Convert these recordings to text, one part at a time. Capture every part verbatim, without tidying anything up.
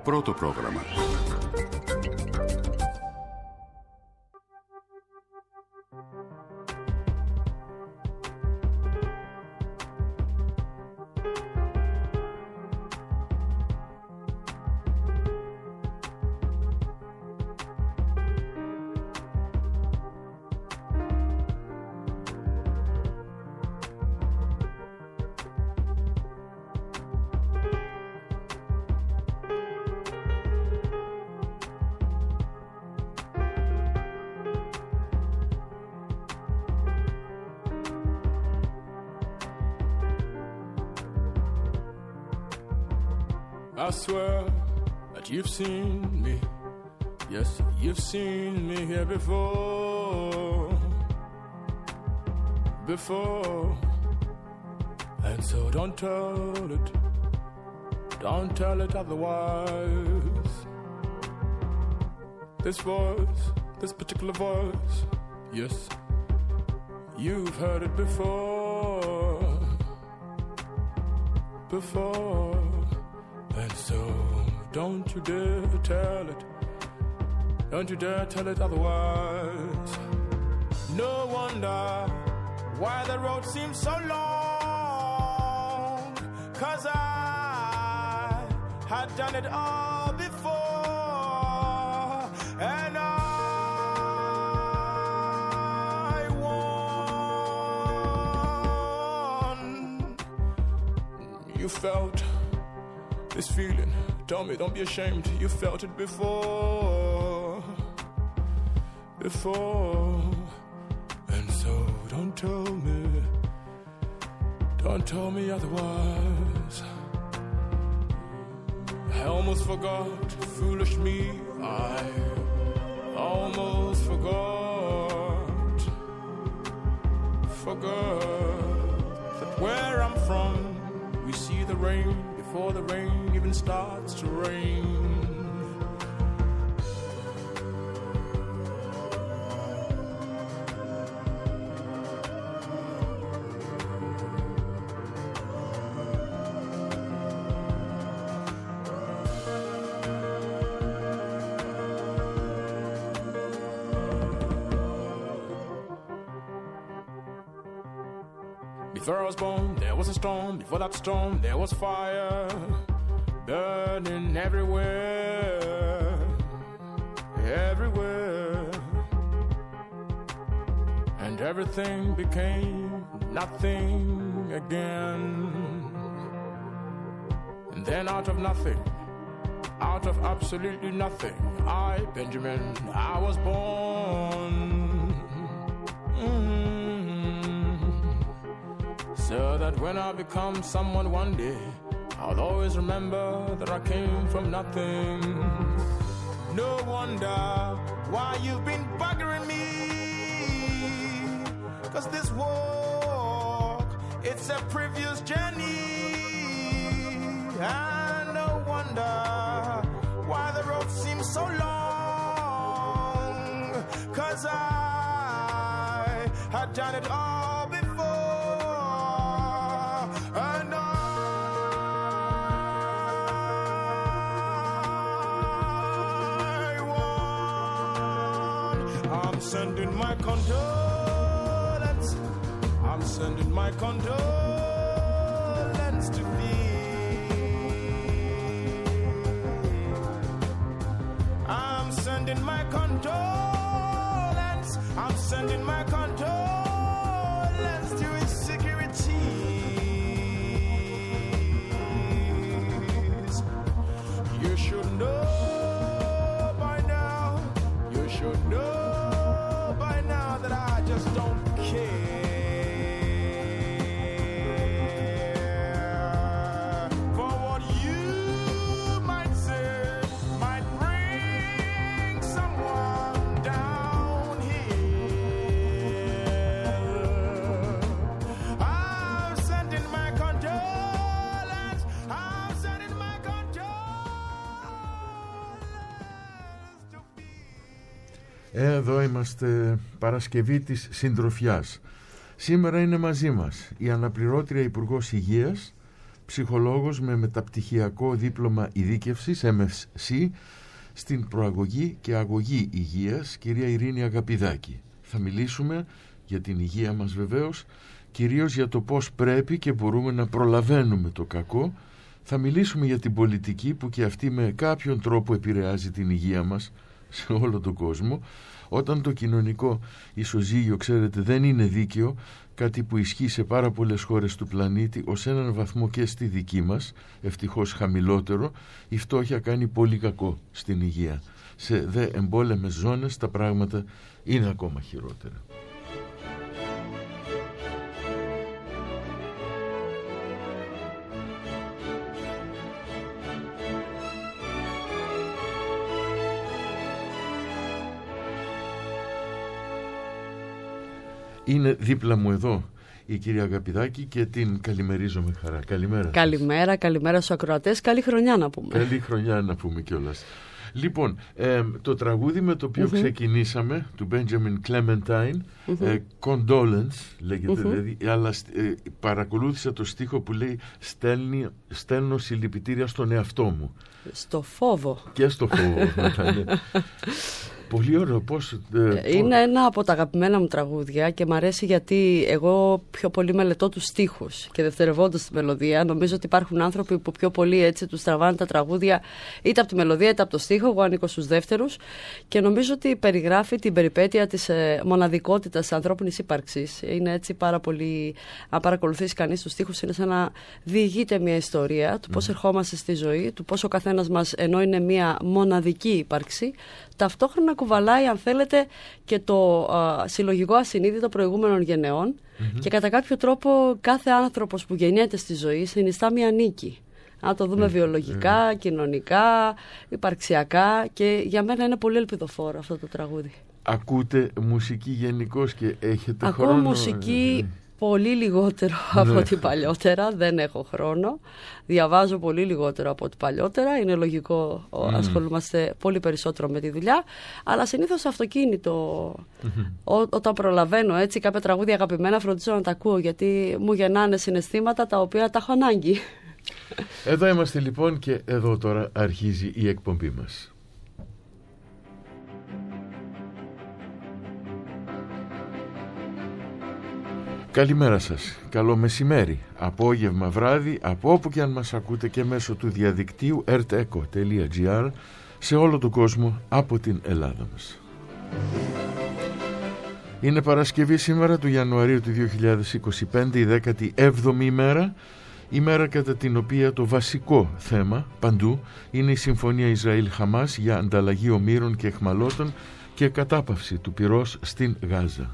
Πρώτο πρόγραμμα. I swear that you've seen me. Yes, you've seen me here before. Before. And so don't tell it. Don't tell it otherwise. This voice, this particular voice, yes, you've heard it before. Before. And so, don't you dare tell it. Don't you dare tell it otherwise. No wonder why the road seems so long. 'Cause I had done it all before. And I won. You felt this feeling, tell me, don't be ashamed. You felt it before, before. And so don't tell me, don't tell me otherwise. I almost forgot, foolish me, I almost forgot, forgot that where I'm from, we see the rain before the rain even starts to rain. Before I was born, there was a storm. Before that storm, there was fire. Burning everywhere, everywhere. And everything became nothing again. And then out of nothing, out of absolutely nothing, I, Benjamin, I was born. Mm-hmm. So that when I become someone one day, I'll always remember that I came from nothing. No wonder why you've been buggering me. 'Cause this walk, it's a previous journey. And no wonder why the road seems so long. 'Cause I had done it all before. And I I'm sending my condolence. I'm sending my condolence to thee. I'm sending my condolence. I'm sending my condolence to insecurities. You should know by now. You should know that I just don't care for what you might say might bring someone down here. I'm sending my condolence. I'm sending my condolence to be. Εδώ είμαστε, Παρασκευή της Συντροφιάς. Σήμερα είναι μαζί μας η αναπληρώτρια Υπουργός Υγείας, ψυχολόγος με μεταπτυχιακό δίπλωμα ειδίκευσης εμ ες σι στην προαγωγή και αγωγή υγείας, κυρία Ειρήνη Αγαπηδάκη. Θα μιλήσουμε για την υγεία μας βεβαίως, κυρίως για το πώς πρέπει και μπορούμε να προλαβαίνουμε το κακό. Θα μιλήσουμε για την πολιτική που και αυτή με κάποιον τρόπο επηρεάζει την υγεία μας σε όλο τον κόσμο. Όταν το κοινωνικό ισοζύγιο, ξέρετε, δεν είναι δίκαιο, κάτι που ισχύει σε πάρα πολλές χώρες του πλανήτη, ως έναν βαθμό και στη δική μας, ευτυχώς χαμηλότερο, η φτώχεια κάνει πολύ κακό στην υγεία. Σε δε εμπόλεμες ζώνες τα πράγματα είναι ακόμα χειρότερα. Είναι δίπλα μου εδώ η κυρία Αγαπηδάκη και την καλημερίζω με χαρά. Καλημέρα. Καλημέρα, σας. Καλημέρα στους ακροατές. Καλή χρονιά να πούμε. Καλή χρονιά να πούμε κιόλας. Λοιπόν, ε, το τραγούδι με το οποίο mm-hmm. ξεκινήσαμε, του Benjamin Clementine, mm-hmm. ε, Condolence λέγεται, mm-hmm. δηλαδή, αλλά ε, παρακολούθησα το στίχο που λέει «Στέλνει, στέλνω συλληπιτήρια στον εαυτό μου». Στο φόβο. Και στο φόβο μετά, ναι. Πολύ ωραίο. Πώς, ε, είναι πώς... ένα από τα αγαπημένα μου τραγούδια και μου αρέσει γιατί εγώ πιο πολύ μελετώ τους στίχους και δευτερευόντως τη μελωδία. Νομίζω ότι υπάρχουν άνθρωποι που πιο πολύ έτσι τους τραβάνε τα τραγούδια είτε από τη μελωδία είτε από το στίχο. Εγώ ανήκω στους δεύτερους και νομίζω ότι περιγράφει την περιπέτεια της ε, μοναδικότητας της ανθρώπινης ύπαρξης. Είναι έτσι πάρα πολύ. Αν παρακολουθήσει κανείς τους στίχους, είναι σαν να διηγείται μια ιστορία του πώς mm. ερχόμαστε στη ζωή, του πώς ο καθένας μας, ενώ είναι μια μοναδική ύπαρξη, ταυτόχρονα κουβαλάει, αν θέλετε, και το α, συλλογικό ασυνείδητο προηγούμενων γενεών mm-hmm. και κατά κάποιο τρόπο κάθε άνθρωπος που γεννιέται στη ζωή συνιστά μια νίκη. Αν το δούμε mm-hmm. βιολογικά, mm-hmm. κοινωνικά, υπαρξιακά, και για μένα είναι πολύ ελπιδοφόρο αυτό το τραγούδι. Ακούτε μουσική γενικώς και έχετε Ακούω χρόνο? Ακούω μουσική πολύ λιγότερο από ό,τι παλιότερα, δεν έχω χρόνο. Διαβάζω πολύ λιγότερο από ό,τι παλιότερα. Είναι λογικό, mm. ασχολούμαστε πολύ περισσότερο με τη δουλειά. Αλλά συνήθως στο αυτοκίνητο, mm-hmm. ό, όταν προλαβαίνω έτσι κάποια τραγούδια αγαπημένα, φροντίζω να τα ακούω, γιατί μου γεννάνε συναισθήματα τα οποία τα έχω ανάγκη. Εδώ είμαστε λοιπόν και εδώ τώρα αρχίζει η εκπομπή μας. Καλημέρα σας, καλό μεσημέρι, απόγευμα, βράδυ, από όπου και αν μας ακούτε και μέσω του διαδικτύου ερτεκο τελεία τζι άρ σε όλο τον κόσμο από την Ελλάδα μας. Είναι Παρασκευή σήμερα του Ιανουαρίου του δύο χιλιάδες είκοσι πέντε, η δέκατη έβδομη ημέρα, ημέρα κατά την οποία το βασικό θέμα παντού είναι η Συμφωνία Ισραήλ-Χαμάς για ανταλλαγή ομήρων και αιχμαλώτων και κατάπαυση του πυρός στην Γάζα.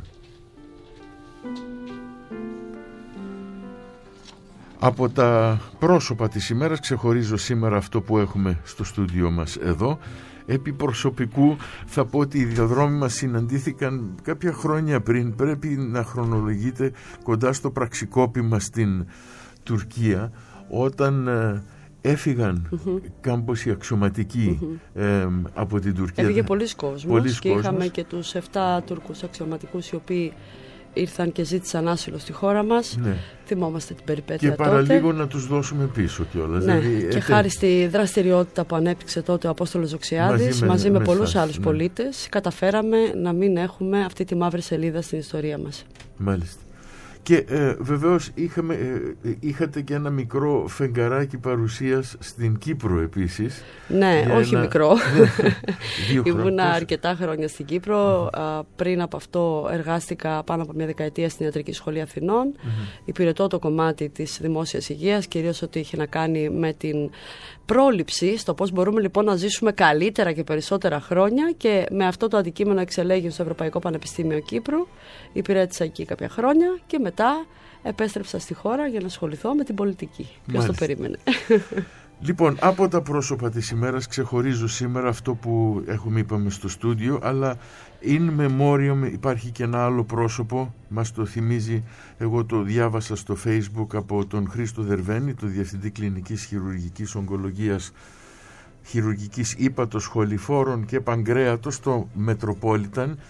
Από τα πρόσωπα της ημέρας ξεχωρίζω σήμερα αυτό που έχουμε στο στούντιο μας εδώ. Επί προσωπικού θα πω ότι οι διαδρόμοι μας συναντήθηκαν κάποια χρόνια πριν. Πρέπει να χρονολογείται κοντά στο πραξικόπημα στην Τουρκία, όταν ε, έφυγαν mm-hmm. κάμποσοι αξιωματικοί mm-hmm. ε, από την Τουρκία. Έφυγε πολλοί κόσμος πολλοί και κόσμος. Είχαμε και τους εφτά Τούρκους αξιωματικούς οι οποίοι ήρθαν και ζήτησαν άσυλο στη χώρα μας. Ναι. Θυμόμαστε την περιπέτεια και τότε. Και παραλίγο να τους δώσουμε πίσω κιόλας. Ναι. Δηλαδή, και έτε... χάρη στη δραστηριότητα που ανέπτυξε τότε ο Απόστολος Δοξιάδης, μαζί με, μαζί με, με πολλούς σας, άλλους ναι. πολίτες, καταφέραμε να μην έχουμε αυτή τη μαύρη σελίδα στην ιστορία μας. Μάλιστα. Και ε, βεβαίως είχαμε, ε, είχατε και ένα μικρό φεγγαράκι παρουσίας στην Κύπρο επίσης. Ναι, όχι ένα... μικρό. Ήμουνα πώς... αρκετά χρόνια στην Κύπρο. Mm-hmm. Α, πριν από αυτό εργάστηκα πάνω από μια δεκαετία στην Ιατρική Σχολή Αθηνών. Mm-hmm. Υπηρετώ το κομμάτι της δημόσιας υγείας, κυρίως ό,τι είχε να κάνει με την πρόληψη, στο πώς μπορούμε λοιπόν να ζήσουμε καλύτερα και περισσότερα χρόνια, και με αυτό το αντικείμενο εξελέγει στο Ευρωπαϊκό Πανεπιστήμιο Κύπρου. Υπηρέτησα εκεί κάποια χρόνια και μετά επέστρεψα στη χώρα για να ασχοληθώ με την πολιτική. Ποιος το περίμενε. Λοιπόν, από τα πρόσωπα της ημέρας ξεχωρίζω σήμερα αυτό που έχουμε είπαμε στο στούντιο, αλλά in memoriam υπάρχει και ένα άλλο πρόσωπο, μας το θυμίζει, εγώ το διάβασα στο Facebook από τον Χρήστο Δερβένη, το Διευθυντή Κλινικής Χειρουργικής Ογκολογίας, Χειρουργικής Ύπατος, Χοληφόρων και Παγκρέατος στο Μετροπόλιταν,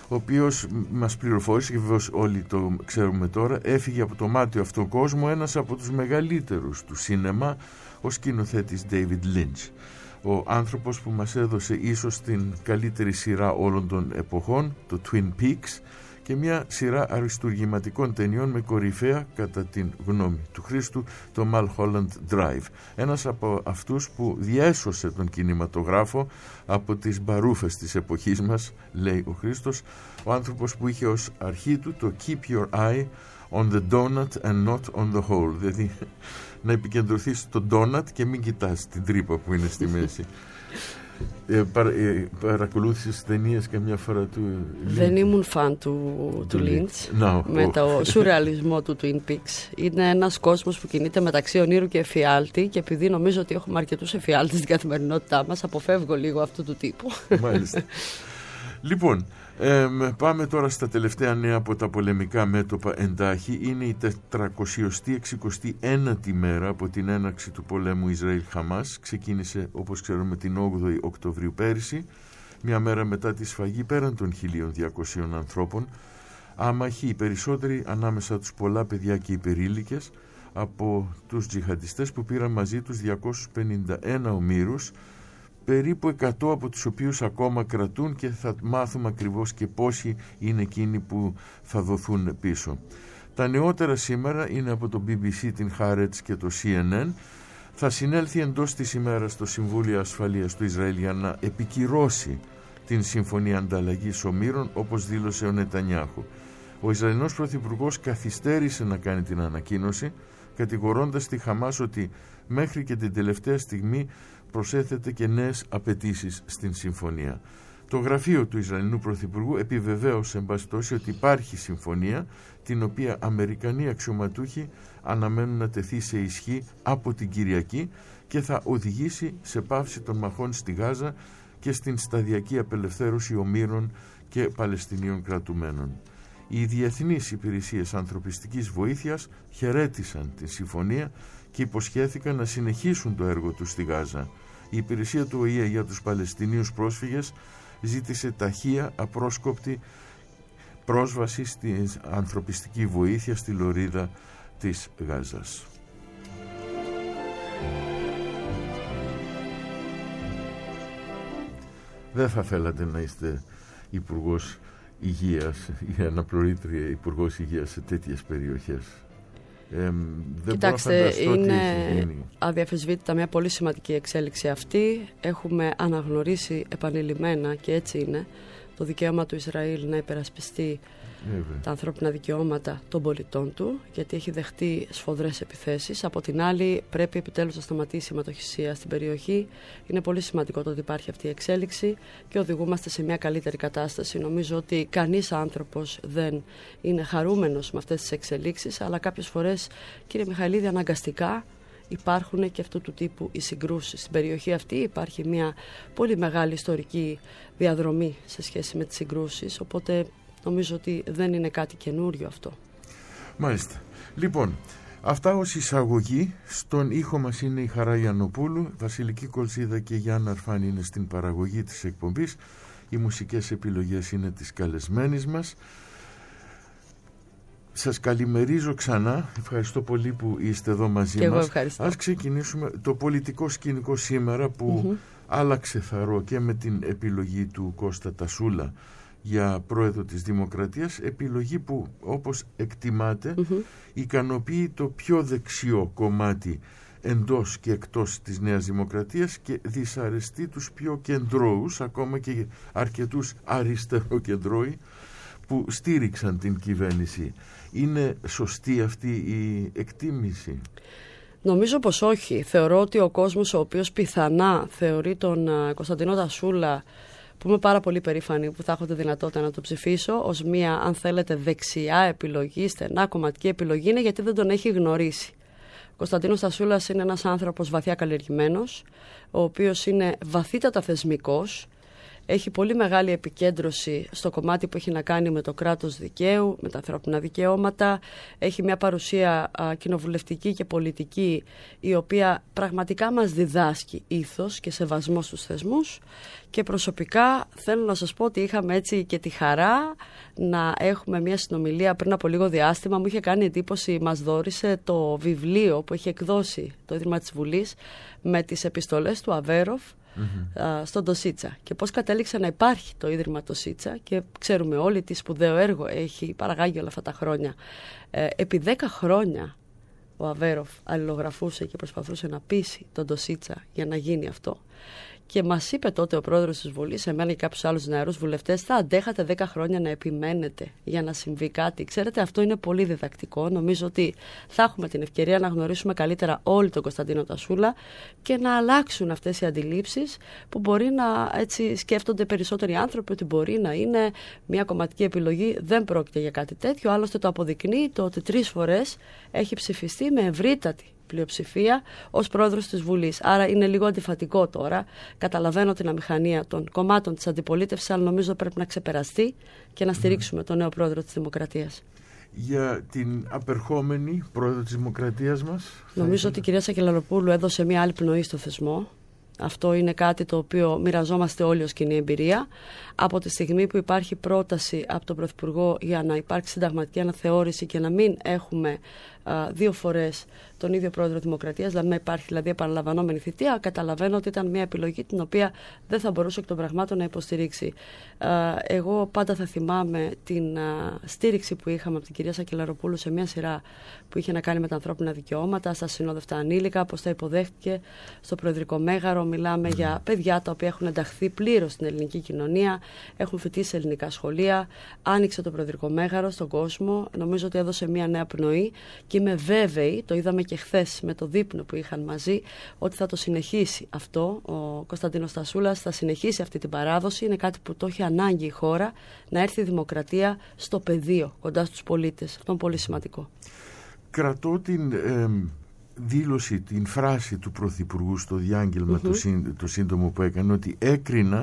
ο οποίος μας πληροφόρησε, και βεβαίως όλοι το ξέρουμε τώρα, έφυγε από το μάτιο αυτόν κόσμο ένας από τους μεγαλύτερους του σίνεμα, ο σκηνοθέτης David Lynch. Ο άνθρωπος που μας έδωσε ίσως την καλύτερη σειρά όλων των εποχών, το Twin Peaks, και μια σειρά αριστουργηματικών ταινιών με κορυφαία, κατά την γνώμη του Χρήστου, το Mulholland Drive. Ένας από αυτούς που διέσωσε τον κινηματογράφο από τις μπαρούφες της εποχής μας, λέει ο Χρήστος, ο άνθρωπος που είχε ως αρχή του το Keep your eye on the donut and not on the hole, δηλαδή να επικεντρωθείς στο donut και μην κοιτάς την τρύπα που είναι στη μέση. Ε, παρα, ε, παρακολούθησες ταινίες καμιά φορά του Lynch? Δεν ήμουν φαν του, του, του Lynch no, με oh. το σουρεαλισμό του Twin Peaks. Είναι ένας κόσμος που κινείται μεταξύ ονείρου και εφιάλτη, και επειδή νομίζω ότι έχουμε αρκετούς εφιάλτες στην καθημερινότητά μας, αποφεύγω λίγο αυτού του τύπου. Μάλιστα. Λοιπόν, ε, πάμε τώρα στα τελευταία νέα από τα πολεμικά μέτωπα εντάχει. Είναι η τετρακόσια εξηκοστή ένατη μέρα από την έναρξη του πολέμου Ισραήλ-Χαμάς. Ξεκίνησε, όπως ξέρουμε, την όγδοη Οκτωβρίου πέρυσι, μια μέρα μετά τη σφαγή πέραν των χίλια διακοσίων ανθρώπων. Άμαχοι, οι περισσότεροι, ανάμεσα τους πολλά παιδιά και υπερήλικες, από τους τζιχαντιστές που πήραν μαζί τους διακόσιους πενήντα ένα ομήρους, περίπου εκατό από τους οποίους ακόμα κρατούν, και θα μάθουμε ακριβώς και πόσοι είναι εκείνοι που θα δοθούν πίσω. Τα νεότερα σήμερα είναι από το μπι μπι σι, την Haaretz και το σι εν εν. Θα συνέλθει εντός της ημέρας στο Συμβούλιο Ασφαλείας του Ισραήλ για να επικυρώσει την Συμφωνία Ανταλλαγής Ομήρων, όπως δήλωσε ο Νετανιάχου. Ο Ισραηλινός Πρωθυπουργός καθυστέρησε να κάνει την ανακοίνωση, κατηγορώντας τη Χαμάς ότι μέχρι και την τελευταία στιγμή προσέθεται και νέες απαιτήσεις στην συμφωνία. Το γραφείο του Ισραηλινού Πρωθυπουργού επιβεβαίωσε, εν πάση περιπτώσει, ότι υπάρχει συμφωνία, την οποία Αμερικανοί αξιωματούχοι αναμένουν να τεθεί σε ισχύ από την Κυριακή και θα οδηγήσει σε πάυση των μαχών στη Γάζα και στην σταδιακή απελευθέρωση ομήρων και Παλαιστινίων κρατουμένων. Οι διεθνείς υπηρεσίες ανθρωπιστικής βοήθειας χαιρέτησαν τη συμφωνία και υποσχέθηκαν να συνεχίσουν το έργο τους στη Γάζα. Η υπηρεσία του Ο Η Ε για τους Παλαιστινίους πρόσφυγες ζήτησε ταχεία, απρόσκοπτη πρόσβαση στην ανθρωπιστική βοήθεια στη λωρίδα της Γάζας. Δεν θα θέλατε να είστε υπουργός υγείας ή αναπληρώτρια υπουργός υγείας σε τέτοιες περιοχές? Ε, δεν Κοιτάξτε, είναι αδιαφεσβήτητα μια πολύ σημαντική εξέλιξη αυτή. Έχουμε αναγνωρίσει επανειλημμένα, και έτσι είναι, το δικαίωμα του Ισραήλ να υπερασπιστεί Εύε. τα ανθρώπινα δικαιώματα των πολιτών του, γιατί έχει δεχτεί σφοδρές επιθέσεις. Από την άλλη, πρέπει επιτέλους να σταματήσει η αιματοχυσία στην περιοχή. Είναι πολύ σημαντικό το ότι υπάρχει αυτή η εξέλιξη και οδηγούμαστε σε μια καλύτερη κατάσταση. Νομίζω ότι κανείς άνθρωπος δεν είναι χαρούμενος με αυτές τις εξελίξεις, αλλά κάποιες φορές, κύριε Μιχαηλίδη, αναγκαστικά υπάρχουν και αυτού του τύπου οι συγκρούσεις. Στην περιοχή αυτή υπάρχει μια πολύ μεγάλη ιστορική διαδρομή σε σχέση με τις συγκρούσεις, οπότε νομίζω ότι δεν είναι κάτι καινούριο αυτό. Μάλιστα. Λοιπόν, αυτά ως εισαγωγή. Στον ήχο μας είναι η Χαρά Γιαννοπούλου, Βασιλική Κολσίδα και Γιάννα Αρφάνη είναι στην παραγωγή της εκπομπής. Οι μουσικές επιλογές είναι της καλεσμένης μας. Σας καλημερίζω ξανά. Ευχαριστώ πολύ που είστε εδώ μαζί και μας. Εγώ ευχαριστώ. Ας ξεκινήσουμε το πολιτικό σκηνικό σήμερα που mm-hmm. άλλαξε θαρώ και με την επιλογή του Κώστα Τασούλα για πρόεδρο της Δημοκρατίας, επιλογή που, όπως εκτιμάται, mm-hmm. ικανοποιεί το πιο δεξιό κομμάτι εντός και εκτός της Νέας Δημοκρατίας και δυσαρεστεί τους πιο κεντρώους, ακόμα και αρκετούς αριστεροκεντρώοι που στήριξαν την κυβέρνηση. Είναι σωστή αυτή η εκτίμηση? Νομίζω πως όχι. Θεωρώ ότι ο κόσμος ο οποίος πιθανά θεωρεί τον Κωνσταντινό Τασούλα, που είμαι πάρα πολύ περήφανη που θα έχω τη δυνατότητα να το ψηφίσω, ως μια, αν θέλετε, δεξιά επιλογή, στενά κομματική επιλογή, είναι γιατί δεν τον έχει γνωρίσει. Ο Κωνσταντίνος Τασούλας είναι ένας άνθρωπος βαθιά καλλιεργημένος, ο οποίος είναι βαθύτατα θεσμικός, έχει πολύ μεγάλη επικέντρωση στο κομμάτι που έχει να κάνει με το κράτος δικαίου, με τα ανθρώπινα δικαιώματα. Έχει μια παρουσία α, κοινοβουλευτική και πολιτική, η οποία πραγματικά μας διδάσκει ήθος και σεβασμό στους θεσμούς. Και προσωπικά θέλω να σας πω ότι είχαμε έτσι και τη χαρά να έχουμε μια συνομιλία πριν από λίγο διάστημα. Μου είχε κάνει εντύπωση, μας δώρισε το βιβλίο που έχει εκδώσει το Ίδρυμα της Βουλής με τις επιστολές του Αβέροφ mm-hmm. α, στον Τοσίτσα, και πώς κατέληξε να υπάρχει το Ίδρυμα Τοσίτσα, και ξέρουμε όλοι τι σπουδαίο έργο έχει παραγάγει όλα αυτά τα χρόνια. Ε, επί δέκα χρόνια ο Αβέροφ αλληλογραφούσε και προσπαθούσε να πείσει τον Τοσίτσα για να γίνει αυτό. Και μας είπε τότε ο πρόεδρος της Βουλής, εμένα και κάποιους άλλους νεαρούς βουλευτές, θα αντέχατε δέκα χρόνια να επιμένετε για να συμβεί κάτι. Ξέρετε, αυτό είναι πολύ διδακτικό. Νομίζω ότι θα έχουμε την ευκαιρία να γνωρίσουμε καλύτερα όλοι τον Κωνσταντίνο Τασούλα και να αλλάξουν αυτές οι αντιλήψεις που μπορεί να έτσι σκέφτονται περισσότεροι άνθρωποι ότι μπορεί να είναι μια κομματική επιλογή. Δεν πρόκειται για κάτι τέτοιο. Άλλωστε το αποδεικνύει το ότι τρεις φορές έχει ψηφιστεί με ευρύτατη πλειοψηφία ως πρόεδρος της Βουλής. Άρα είναι λίγο αντιφατικό τώρα. Καταλαβαίνω την αμηχανία των κομμάτων της αντιπολίτευσης, αλλά νομίζω πρέπει να ξεπεραστεί και να στηρίξουμε mm. τον νέο πρόεδρο της Δημοκρατίας. Για την απερχόμενη πρόεδρο της Δημοκρατίας μας. Νομίζω ότι η κυρία Σακελαροπούλου έδωσε μια άλλη πνοή στο θεσμό. Αυτό είναι κάτι το οποίο μοιραζόμαστε όλοι ως κοινή εμπειρία. Από τη στιγμή που υπάρχει πρόταση από τον Πρωθυπουργό για να υπάρξει συνταγματική αναθεώρηση και να μην έχουμε α, δύο φορές τον ίδιο πρόεδρο Δημοκρατίας, δηλαδή να υπάρχει δηλαδή επαναλαμβανόμενη θητεία, καταλαβαίνω ότι ήταν μια επιλογή την οποία δεν θα μπορούσε εκ των πραγμάτων να υποστηρίξει. Α, εγώ πάντα θα θυμάμαι την α, στήριξη που είχαμε από την κυρία Σακελαροπούλου σε μια σειρά που είχε να κάνει με τα ανθρώπινα δικαιώματα, στα συνόδευτα ανήλικα, πώς τα υποδέχτηκε στο Προεδρικό Μέγαρο. Μιλάμε για παιδιά τα οποία έχουν ενταχθεί πλήρως στην ελληνική κοινωνία, έχουν φοιτήσει σε ελληνικά σχολεία. Άνοιξε το Προεδρικό Μέγαρο στον κόσμο. Νομίζω ότι έδωσε μια νέα πνοή και είμαι βέβαιη, το είδαμε και χθες με το δείπνο που είχαν μαζί, ότι θα το συνεχίσει αυτό. Ο Κωνσταντίνος Τασούλας θα συνεχίσει αυτή την παράδοση. Είναι κάτι που το έχει ανάγκη η χώρα, να έρθει η δημοκρατία στο πεδίο, κοντά στους πολίτες. Αυτό είναι πολύ σημαντικό. Κρατώ την ε, δήλωση, την φράση του Πρωθυπουργού στο διάγγελμα mm-hmm. το, σύν, το σύντομο που έκανε, ότι έκρινα,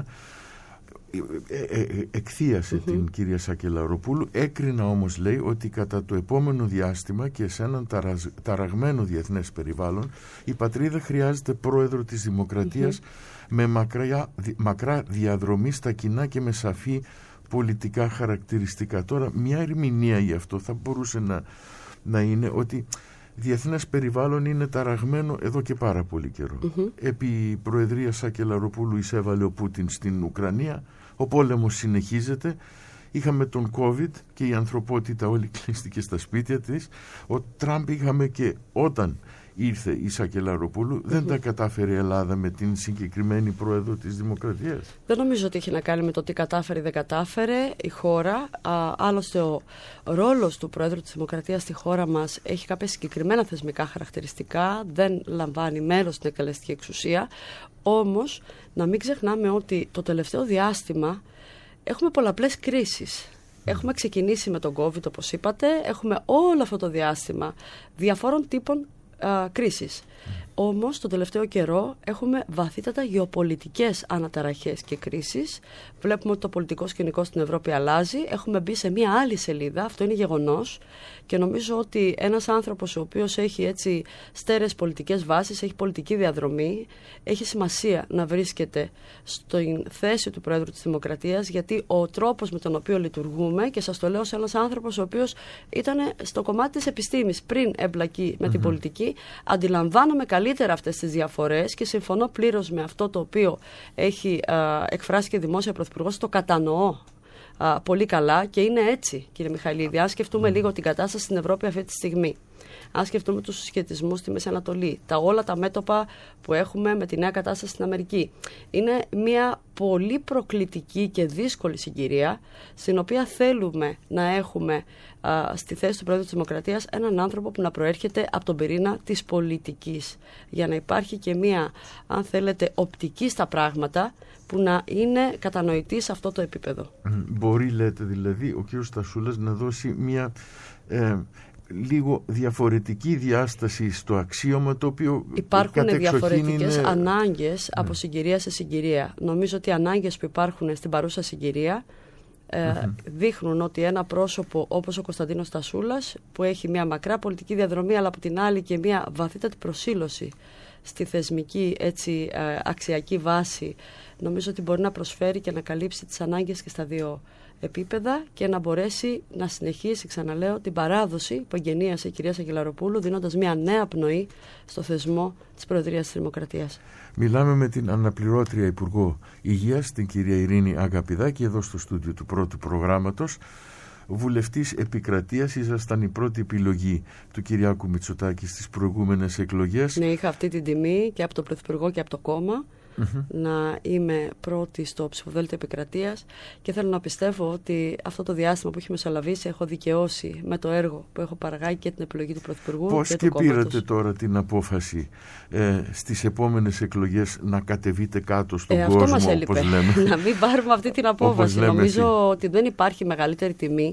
ε, ε, ε, εκθίασε mm-hmm. την κυρία Σακελαροπούλου, έκρινα όμως, λέει, ότι κατά το επόμενο διάστημα και σε έναν ταραζ, ταραγμένο διεθνές περιβάλλον η πατρίδα χρειάζεται πρόεδρο της Δημοκρατίας mm-hmm. με μακρά, μακρά διαδρομή στα κοινά και με σαφή πολιτικά χαρακτηριστικά. Τώρα μια ερμηνεία γι' αυτό θα μπορούσε να να είναι ότι διεθνές περιβάλλον είναι ταραγμένο εδώ και πάρα πολύ καιρό. Mm-hmm. Επί προεδρία Σακελαροπούλου εισέβαλε ο Πούτιν στην Ουκρανία, ο πόλεμος συνεχίζεται, είχαμε τον COVID και η ανθρωπότητα όλη κλείστηκε στα σπίτια της. Ο Τραμπ είχαμε και όταν ήρθε η Σακελαροπούλου, δεν mm-hmm. τα κατάφερε η Ελλάδα με την συγκεκριμένη πρόεδρο της Δημοκρατίας. Δεν νομίζω ότι έχει να κάνει με το τι κατάφερε ή δεν κατάφερε η χώρα. Α, άλλωστε ο ρόλος του πρόεδρου της Δημοκρατίας στη χώρα μας έχει κάποια συγκεκριμένα θεσμικά χαρακτηριστικά, δεν λαμβάνει μέρος στην εκτελεστική εξουσία. Όμως να μην ξεχνάμε ότι το τελευταίο διάστημα έχουμε πολλαπλές κρίσεις. Έχουμε ξεκινήσει με τον COVID, όπως είπατε, έχουμε όλο αυτό το διάστημα διαφόρων τύπων α, κρίσης. Όμως, τον τελευταίο καιρό έχουμε βαθύτατα γεωπολιτικές αναταραχές και κρίσεις. Βλέπουμε ότι το πολιτικό σκηνικό στην Ευρώπη αλλάζει. Έχουμε μπει σε μια άλλη σελίδα, αυτό είναι γεγονός. Και νομίζω ότι ένας άνθρωπος ο οποίος έχει έτσι στέρεες πολιτικές βάσεις, έχει πολιτική διαδρομή, έχει σημασία να βρίσκεται στην θέση του Πρόεδρου της Δημοκρατίας, γιατί ο τρόπος με τον οποίο λειτουργούμε, και σας το λέω σε ένας άνθρωπος ο οποίος ήταν στο κομμάτι της επιστήμης πριν εμπλακεί με mm-hmm. την πολιτική, αντιλαμβάνομαι καλύτερα αυτές τις διαφορές και συμφωνώ πλήρως με αυτό το οποίο έχει α, εκφράσει και δημόσια Πρωθυπουργός, το κατανοώ α, πολύ καλά και είναι έτσι, κύριε Μιχαηλίδη. Αν σκεφτούμε mm. λίγο την κατάσταση στην Ευρώπη αυτή τη στιγμή, αν σκεφτούμε τους συσχετισμούς στη Μέση Ανατολή, τα όλα τα μέτωπα που έχουμε με τη νέα κατάσταση στην Αμερική, είναι μια πολύ προκλητική και δύσκολη συγκυρία, στην οποία θέλουμε να έχουμε α, στη θέση του Πρόεδρου της Δημοκρατίας έναν άνθρωπο που να προέρχεται από τον πυρήνα της πολιτικής, για να υπάρχει και μια, αν θέλετε, οπτική στα πράγματα που να είναι κατανοητή σε αυτό το επίπεδο. Μπορεί, λέτε, δηλαδή, ο κ. Τασούλας να δώσει μια... Ε, λίγο διαφορετική διάσταση στο αξίωμα, το οποίο υπάρχουν διαφορετικές είναι... ανάγκες από mm. συγκυρία σε συγκυρία. Νομίζω ότι οι ανάγκες που υπάρχουν στην παρούσα συγκυρία ε, mm-hmm. δείχνουν ότι ένα πρόσωπο όπως ο Κωνσταντίνος Τασούλας, που έχει μια μακρά πολιτική διαδρομή, αλλά από την άλλη και μια βαθύτατη προσήλωση στη θεσμική, έτσι, ε, αξιακή βάση, νομίζω ότι μπορεί να προσφέρει και να καλύψει τις ανάγκες και στα δύο επίπεδα και να μπορέσει να συνεχίσει, ξαναλέω, την παράδοση που εγγενίασε η κυρία Σακελαροπούλου, δίνοντας μια νέα πνοή στο θεσμό της Προεδρίας της Δημοκρατίας. Μιλάμε με την αναπληρώτρια Υπουργό Υγείας, την κυρία Ειρήνη Αγαπηδάκη, εδώ στο στούντιο του πρώτου προγράμματος. Βουλευτής Επικρατείας, ήσασταν η πρώτη επιλογή του Κυριάκου Μητσοτάκη στις προηγούμενες εκλογές. Ναι, είχα αυτή την τιμή και από το Πρωθυπουργό και από το κόμμα. Mm-hmm. Να είμαι πρώτη στο ψηφοδέλτιο Επικρατείας και θέλω να πιστεύω ότι αυτό το διάστημα που έχει μεσολαβήσει έχω δικαιώσει με το έργο που έχω παραγάγει και την επιλογή του Πρωθυπουργού. Πώς και, και πήρατε τώρα την απόφαση ε, στις επόμενες εκλογές να κατεβείτε κάτω στον ε, κόσμο, αυτό μας έλειπε, όπως λέμε. Να μην πάρουμε αυτή την απόφαση. Νομίζω εσύ. ότι δεν υπάρχει μεγαλύτερη τιμή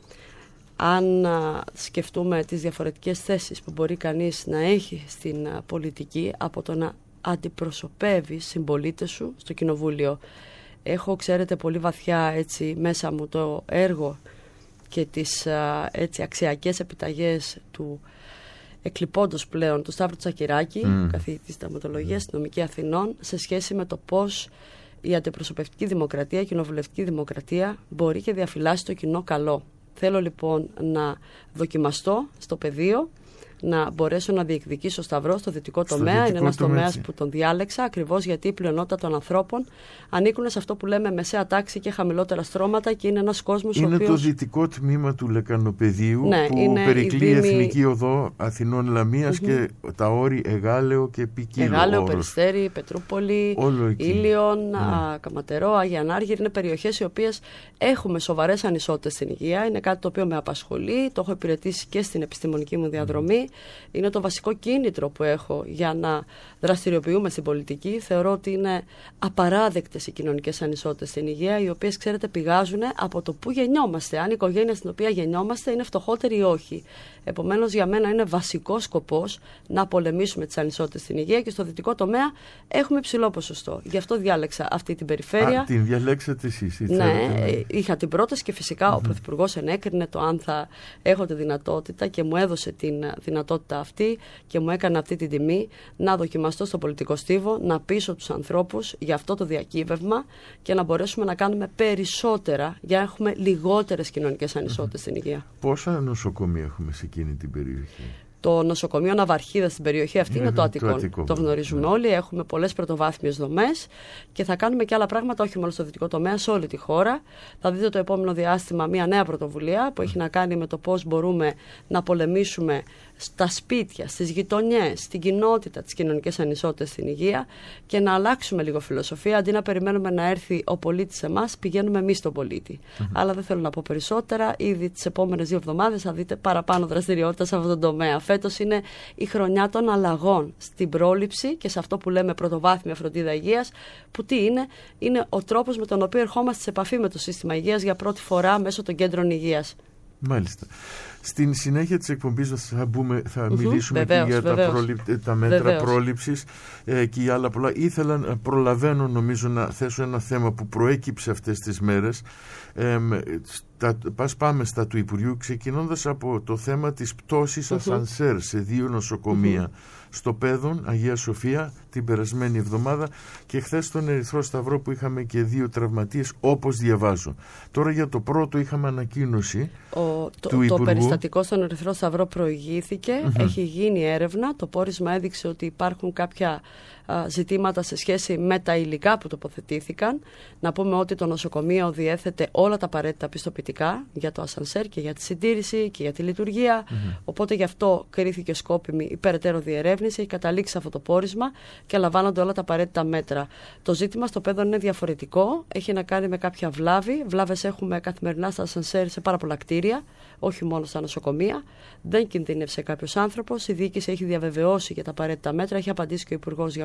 αν α, σκεφτούμε τις διαφορετικές θέσεις που μπορεί κανείς να έχει στην α, πολιτική, από το να αντιπροσωπεύει συμπολίτες σου στο κοινοβούλιο. Έχω, ξέρετε, πολύ βαθιά έτσι μέσα μου το έργο και τις α, έτσι, αξιακές επιταγές του εκλειπώντος πλέον του Σταύρου Τσακυράκη, mm. καθηγητή συνταγματολογίας mm. στην Νομική Αθηνών, σε σχέση με το πώς η αντιπροσωπευτική δημοκρατία, η κοινοβουλευτική δημοκρατία μπορεί και διαφυλάσσει το κοινό καλό. Θέλω λοιπόν να δοκιμαστώ στο πεδίο, να μπορέσω να διεκδικήσω σταυρό στο δυτικό στο τομέα. Δυτικό είναι ένας τομέας που τον διάλεξα, ακριβώς γιατί η πλειονότητα των ανθρώπων ανήκουν σε αυτό που λέμε μεσαία τάξη και χαμηλότερα στρώματα, και είναι ένας κόσμος είναι ο οποίος... το δυτικό τμήμα του Λεκανοπεδίου, ναι, που περικλεί η δήμη... Εθνική Οδό Αθηνών Λαμίας mm-hmm. και τα όρη Εγάλεο και Πικίλου. Εγάλεο, όρος. Περιστέρι, Πετρούπολη, Ήλιον, mm. Καματερό, Άγια Ανάργυρη. Είναι περιοχές οι οποίες έχουμε σοβαρές ανισότητες στην υγεία. Είναι κάτι το οποίο με απασχολεί, το έχω υπηρετήσει και στην επιστημονική μου διαδρομή. Mm. Είναι το βασικό κίνητρο που έχω για να δραστηριοποιούμε στην πολιτική. Θεωρώ ότι είναι απαράδεκτες οι κοινωνικές ανισότητες στην υγεία, οι οποίες, ξέρετε, πηγάζουν από το που γεννιόμαστε. Αν η οικογένεια στην οποία γεννιόμαστε είναι φτωχότερη ή όχι. Επομένως, για μένα είναι βασικός σκοπός να πολεμήσουμε τις ανισότητες στην υγεία, και στο δυτικό τομέα έχουμε υψηλό ποσοστό. Γι' αυτό διάλεξα αυτή την περιφέρεια. Α, την διαλέξατε εσείς? Ναι, θέλετε... είχα την πρόταση και φυσικά mm-hmm. ο Πρωθυπουργός ενέκρινε το αν θα έχω τη δυνατότητα, και μου έδωσε την δυνατότητα αυτή και μου έκανε αυτή την τιμή να δοκιμαστώ στο πολιτικό στίβο, να πείσω τους ανθρώπους για αυτό το διακύβευμα και να μπορέσουμε να κάνουμε περισσότερα για να έχουμε λιγότερες κοινωνικές ανισότητες mm-hmm. στην υγεία. Πόσα νοσοκομεία έχουμε σε εκείνη την περιοχή? Το νοσοκομείο Ναυαρχίδα στην περιοχή αυτή είναι, είναι το Αττικό. Το, Αττικό, το γνωρίζουμε ναι. όλοι. Έχουμε πολλές πρωτοβάθμιες δομές και θα κάνουμε και άλλα πράγματα, όχι μόνο στο δυτικό τομέα, σε όλη τη χώρα. Θα δείτε το επόμενο διάστημα μια νέα πρωτοβουλία που έχει να κάνει με το πώς μπορούμε να πολεμήσουμε στα σπίτια, στις γειτονιές, στην κοινότητα, τις κοινωνικές ανισότητες στην υγεία, και να αλλάξουμε λίγο φιλοσοφία. Αντί να περιμένουμε να έρθει ο πολίτης σε εμάς, πηγαίνουμε εμείς στον πολίτη. Mm-hmm. Αλλά δεν θέλω να πω περισσότερα. Ήδη τις επόμενες δύο εβδομάδες θα δείτε παραπάνω δραστηριότητα σε αυτόν τον τομέα. Φέτος είναι η χρονιά των αλλαγών στην πρόληψη και σε αυτό που λέμε πρωτοβάθμια φροντίδα υγείας, που τι είναι? Είναι ο τρόπος με τον οποίο ερχόμαστε σε επαφή με το σύστημα υγείας για πρώτη φορά μέσω των κέντρων υγείας. Μάλιστα. Στην συνέχεια της εκπομπής θα, μπούμε, θα mm-hmm. μιλήσουμε βεβαίως, και για βεβαίως. Τα, προληπ, τα μέτρα βεβαίως. πρόληψης ε, και άλλα πολλά. Ήθελα, προλαβαίνω νομίζω, να θέσω ένα θέμα που προέκυψε αυτές τις μέρες. Ε, στα, πας πάμε στα του Υπουργείου, ξεκινώντας από το θέμα της πτώσης mm-hmm. ασανσέρ σε δύο νοσοκομεία. Mm-hmm. Στο Πέδον, Αγία Σοφία, την περασμένη εβδομάδα, και χθες στον Ερυθρό Σταυρό που είχαμε και δύο τραυματίες, όπως διαβάζω. Τώρα για το πρώτο είχαμε ανακοίνωση Ο, το, του Υπουργού. Το περιστατικό στον Ερυθρό Σταυρό προηγήθηκε, mm-hmm. έχει γίνει έρευνα, το πόρισμα έδειξε ότι υπάρχουν κάποια α, ζητήματα σε σχέση με τα υλικά που τοποθετήθηκαν. Να πούμε ότι το νοσοκομείο διέθετε όλα τα απαραίτητα πιστοποιητικά για το ασανσέρ και για τη συντήρηση και για τη λειτουργία, mm-hmm. οπότε γι' αυτό κρίθηκε σκόπιμη η περαιτέρω διερεύνηση. Έχει καταλήξει αυτό το πόρισμα και λαμβάνονται όλα τα απαραίτητα μέτρα. Το ζήτημα στο Πέδον είναι διαφορετικό. Έχει να κάνει με κάποια βλάβη. Βλάβες έχουμε καθημερινά στα ασανσέρ σε πάρα πολλά κτίρια, όχι μόνο στα νοσοκομεία. Δεν κινδύνευσε κάποιος άνθρωπος. Η διοίκηση έχει διαβεβαιώσει για τα απαραίτητα μέτρα. Έχει απαντήσει και ο Υπουργός γι' αυτό.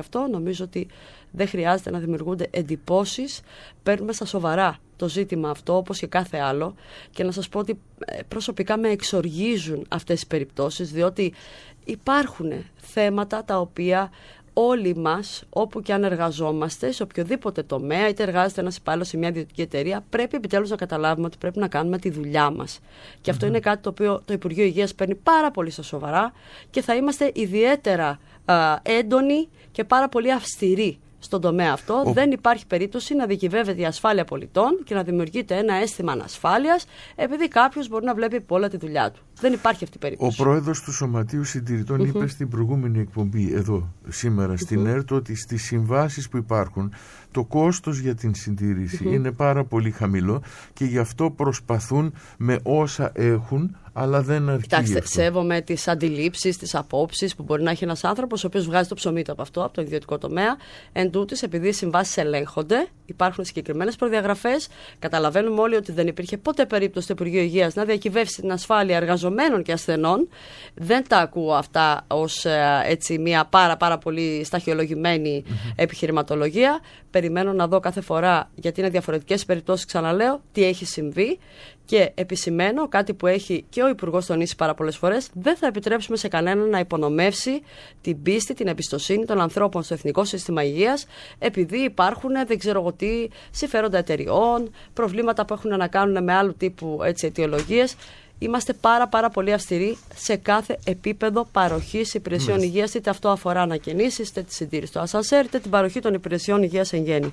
αυτό. Νομίζω ότι δεν χρειάζεται να δημιουργούνται εντυπώσεις. Παίρνουμε στα σοβαρά το ζήτημα αυτό, όπως και κάθε άλλο, και να σας πω ότι προσωπικά με εξοργίζουν αυτές οι περιπτώσεις, διότι υπάρχουν θέματα τα οποία όλοι μας, όπου και αν εργαζόμαστε, σε οποιοδήποτε τομέα, είτε εργάζεται ένας υπάλληλος σε μια ιδιωτική εταιρεία, πρέπει επιτέλους να καταλάβουμε ότι πρέπει να κάνουμε τη δουλειά μας. Και αυτό mm-hmm. είναι κάτι το οποίο το Υπουργείο Υγείας παίρνει πάρα πολύ στα σοβαρά και θα είμαστε ιδιαίτερα α, έντονοι και πάρα πολύ αυστηροί στον τομέα αυτό. Ο... Δεν υπάρχει περίπτωση να διακυβεύεται η ασφάλεια πολιτών και να δημιουργείται ένα αίσθημα ανασφάλειας επειδή κάποιος μπορεί να βλέπει από όλα τη δουλειά του. Δεν υπάρχει αυτή η περίπτωση. Ο πρόεδρος του Σωματείου Συντηρητών mm-hmm. είπε στην προηγούμενη εκπομπή εδώ σήμερα στην mm-hmm. ΕΡΤ ότι στις συμβάσεις που υπάρχουν το κόστος για την συντήρηση mm-hmm. είναι πάρα πολύ χαμηλό και γι' αυτό προσπαθούν με όσα έχουν, αλλά δεν αρκεί. Κοιτάξτε, σέβομαι τις αντιλήψεις, τις απόψεις που μπορεί να έχει ένας άνθρωπος ο οποίος βγάζει το ψωμί του από αυτό, από το ιδιωτικό τομέα. Εν τούτης, επειδή οι συμβάσεις ελέγχονται, υπάρχουν συγκεκριμένες προδιαγραφές. Καταλαβαίνουμε όλοι ότι δεν υπήρχε ποτέ περίπτωση στο Υπουργείο Υγείας να διακυβεύσει την ασφάλεια εργαζομένων και ασθενών. Δεν τα ακούω αυτά ως έτσι, μια πάρα, πάρα πολύ σταχυολογημένη mm-hmm. επιχειρηματολογία. Περιμένω να δω κάθε φορά, γιατί είναι διαφορετικές περιπτώσεις, ξαναλέω, τι έχει συμβεί. Και επισημαίνω κάτι που έχει και ο Υπουργός τονίσει πάρα πολλές φορές: δεν θα επιτρέψουμε σε κανέναν να υπονομεύσει την πίστη, την εμπιστοσύνη των ανθρώπων στο Εθνικό Σύστημα Υγείας, επειδή υπάρχουν δεν ξέρω εγώ τι συμφέροντα εταιριών, προβλήματα που έχουν να κάνουν με άλλου τύπου έτσι, αιτιολογίες. Είμαστε πάρα πάρα πολύ αυστηροί σε κάθε επίπεδο παροχής υπηρεσιών mm. υγείας, είτε αυτό αφορά ανακαινήσεις, είτε τη συντήρηση του ασανσέρ, είτε την παροχή των υπηρεσιών υγείας εν γέννη.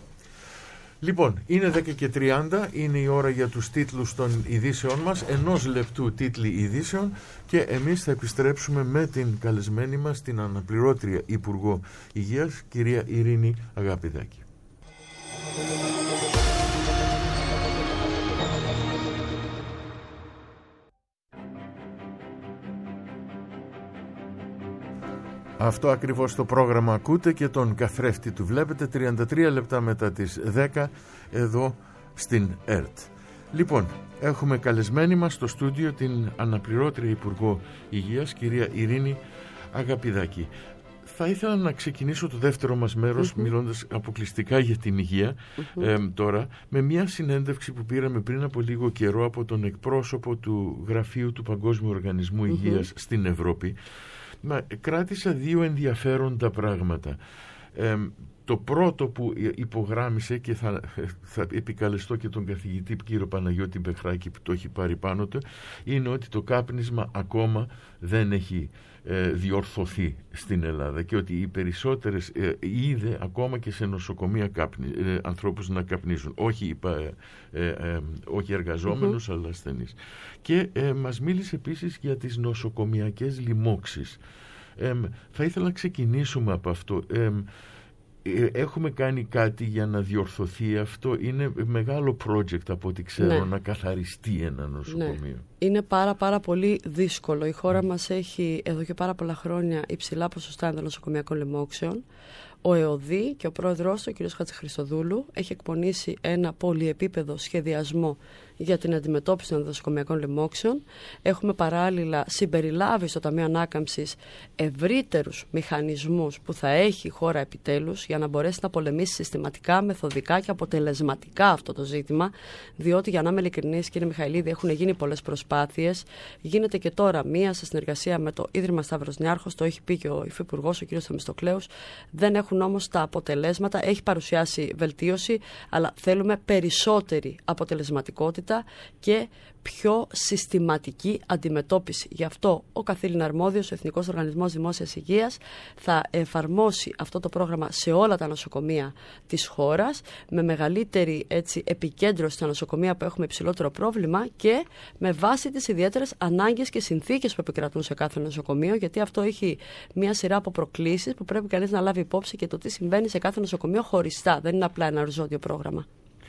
Λοιπόν, είναι δέκα και τριάντα, είναι η ώρα για τους τίτλους των ειδήσεών μας, ενός λεπτού τίτλοι ειδήσεων, και εμείς θα επιστρέψουμε με την καλεσμένη μας, την αναπληρώτρια Υπουργό Υγείας, κυρία Ειρήνη Αγαπηδάκη. Αυτό ακριβώς το πρόγραμμα ακούτε και τον καθρέφτη του βλέπετε τριάντα τρία λεπτά μετά τις δέκα εδώ στην ΕΡΤ. Λοιπόν, έχουμε καλεσμένη μας στο στούντιο την αναπληρώτρια Υπουργό Υγείας, κυρία Ειρήνη Αγαπηδάκη. Θα ήθελα να ξεκινήσω το δεύτερο μας μέρος mm-hmm. μιλώντας αποκλειστικά για την υγεία mm-hmm. ε, τώρα με μια συνέντευξη που πήραμε πριν από λίγο καιρό από τον εκπρόσωπο του Γραφείου του Παγκόσμιου Οργανισμού mm-hmm. Υγείας στην Ευρώπη. Μα, κράτησα δύο ενδιαφέροντα πράγματα. Ε, το πρώτο που υπογράμμισε, και θα, θα επικαλεστώ και τον καθηγητή κύριο Παναγιώτη Μπεχράκη που το έχει πάρει πάνω του, είναι ότι το κάπνισμα ακόμα δεν έχει ε, διορθωθεί στην Ελλάδα και ότι οι περισσότερες ε, είδε ακόμα και σε νοσοκομεία κάπνι, ε, ανθρώπους να καπνίζουν, όχι, ε, ε, όχι εργαζόμενους mm-hmm. αλλά ασθενείς. Και ε, μας μίλησε επίσης για τις νοσοκομιακές λοιμώξεις. Ε, θα ήθελα να ξεκινήσουμε από αυτό. Ε, Έχουμε κάνει κάτι για να διορθωθεί αυτό? Είναι μεγάλο project από ό,τι ξέρω, ναι. να καθαριστεί ένα νοσοκομείο. Ναι. Είναι πάρα πάρα πολύ δύσκολο. Η χώρα mm. μας έχει εδώ και πάρα πολλά χρόνια υψηλά ποσοστά ενδονοσοκομιακών λοιμώξεων. Ο ΕΟΔΗ και ο πρόεδρος του, ο κ. Χατζηχρηστοδούλου, έχει εκπονήσει ένα πολυεπίπεδο σχεδιασμό για την αντιμετώπιση των ενδοσοκομιακών λοιμώξεων. Έχουμε παράλληλα συμπεριλάβει στο Ταμείο Ανάκαμψης ευρύτερους μηχανισμούς που θα έχει η χώρα επιτέλους για να μπορέσει να πολεμήσει συστηματικά, μεθοδικά και αποτελεσματικά αυτό το ζήτημα. Διότι, για να είμαι ειλικρινής, κύριε Μιχαηλίδη, έχουν γίνει πολλές προσπάθειες. Γίνεται και τώρα μία σε συνεργασία με το Ίδρυμα Σταύρος Νιάρχος, το έχει πει και ο Υφυπουργός, ο κ. Θεμιστοκλέους. Δεν έχουν όμως τα αποτελέσματα. Έχει παρουσιάσει βελτίωση, αλλά θέλουμε περισσότερη αποτελεσματικότητα και πιο συστηματική αντιμετώπιση. Γι' αυτό ο καθήλυνα αρμόδιος, ο Εθνικός Οργανισμός Δημόσιας Υγείας, θα εφαρμόσει αυτό το πρόγραμμα σε όλα τα νοσοκομεία της χώρας, με μεγαλύτερη έτσι, επικέντρωση στα νοσοκομεία που έχουμε υψηλότερο πρόβλημα και με βάση τις ιδιαίτερες ανάγκες και συνθήκες που επικρατούν σε κάθε νοσοκομείο, γιατί αυτό έχει μια σειρά από προκλήσεις που πρέπει κανείς να λάβει υπόψη και το τι συμβαίνει σε κάθε νοσοκομείο χωριστά. Δεν είναι απλά ένα οριζόντιο πρόγραμμα.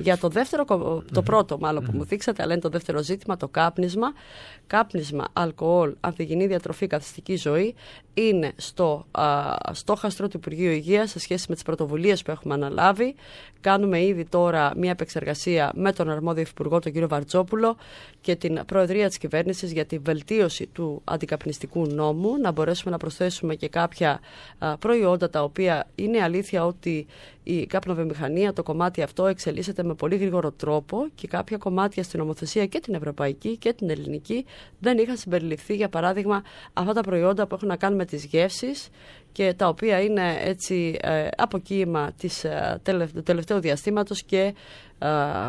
Για το δεύτερο, το πρώτο μάλλον που μου δείξατε, αλλά είναι το δεύτερο ζήτημα, το κάπνισμα. Κάπνισμα, αλκοόλ, ανθυγιεινή διατροφή, καθιστική ζωή είναι στο α, στόχαστρο του Υπουργείου Υγείας σε σχέση με τις πρωτοβουλίες που έχουμε αναλάβει. Κάνουμε ήδη τώρα μια επεξεργασία με τον αρμόδιο Υφυπουργό, τον κύριο Βαρτζόπουλο, και την Προεδρία της Κυβέρνησης για τη βελτίωση του αντικαπνιστικού νόμου, να μπορέσουμε να προσθέσουμε και κάποια α, προϊόντα τα οποία είναι αλήθεια ότι η καπνοβιομηχανία, το κομμάτι αυτό εξελίσσεται με πολύ γρήγορο τρόπο και κάποια κομμάτια στην νομοθεσία και την ευρωπαϊκή και την ελληνική δεν είχαν συμπεριληφθεί, για παράδειγμα, αυτά τα προϊόντα που έχουν να κάνουν με τις γεύσεις και τα οποία είναι έτσι ε, αποκοίημα της, ε, του τελευταίου διαστήματος και ε,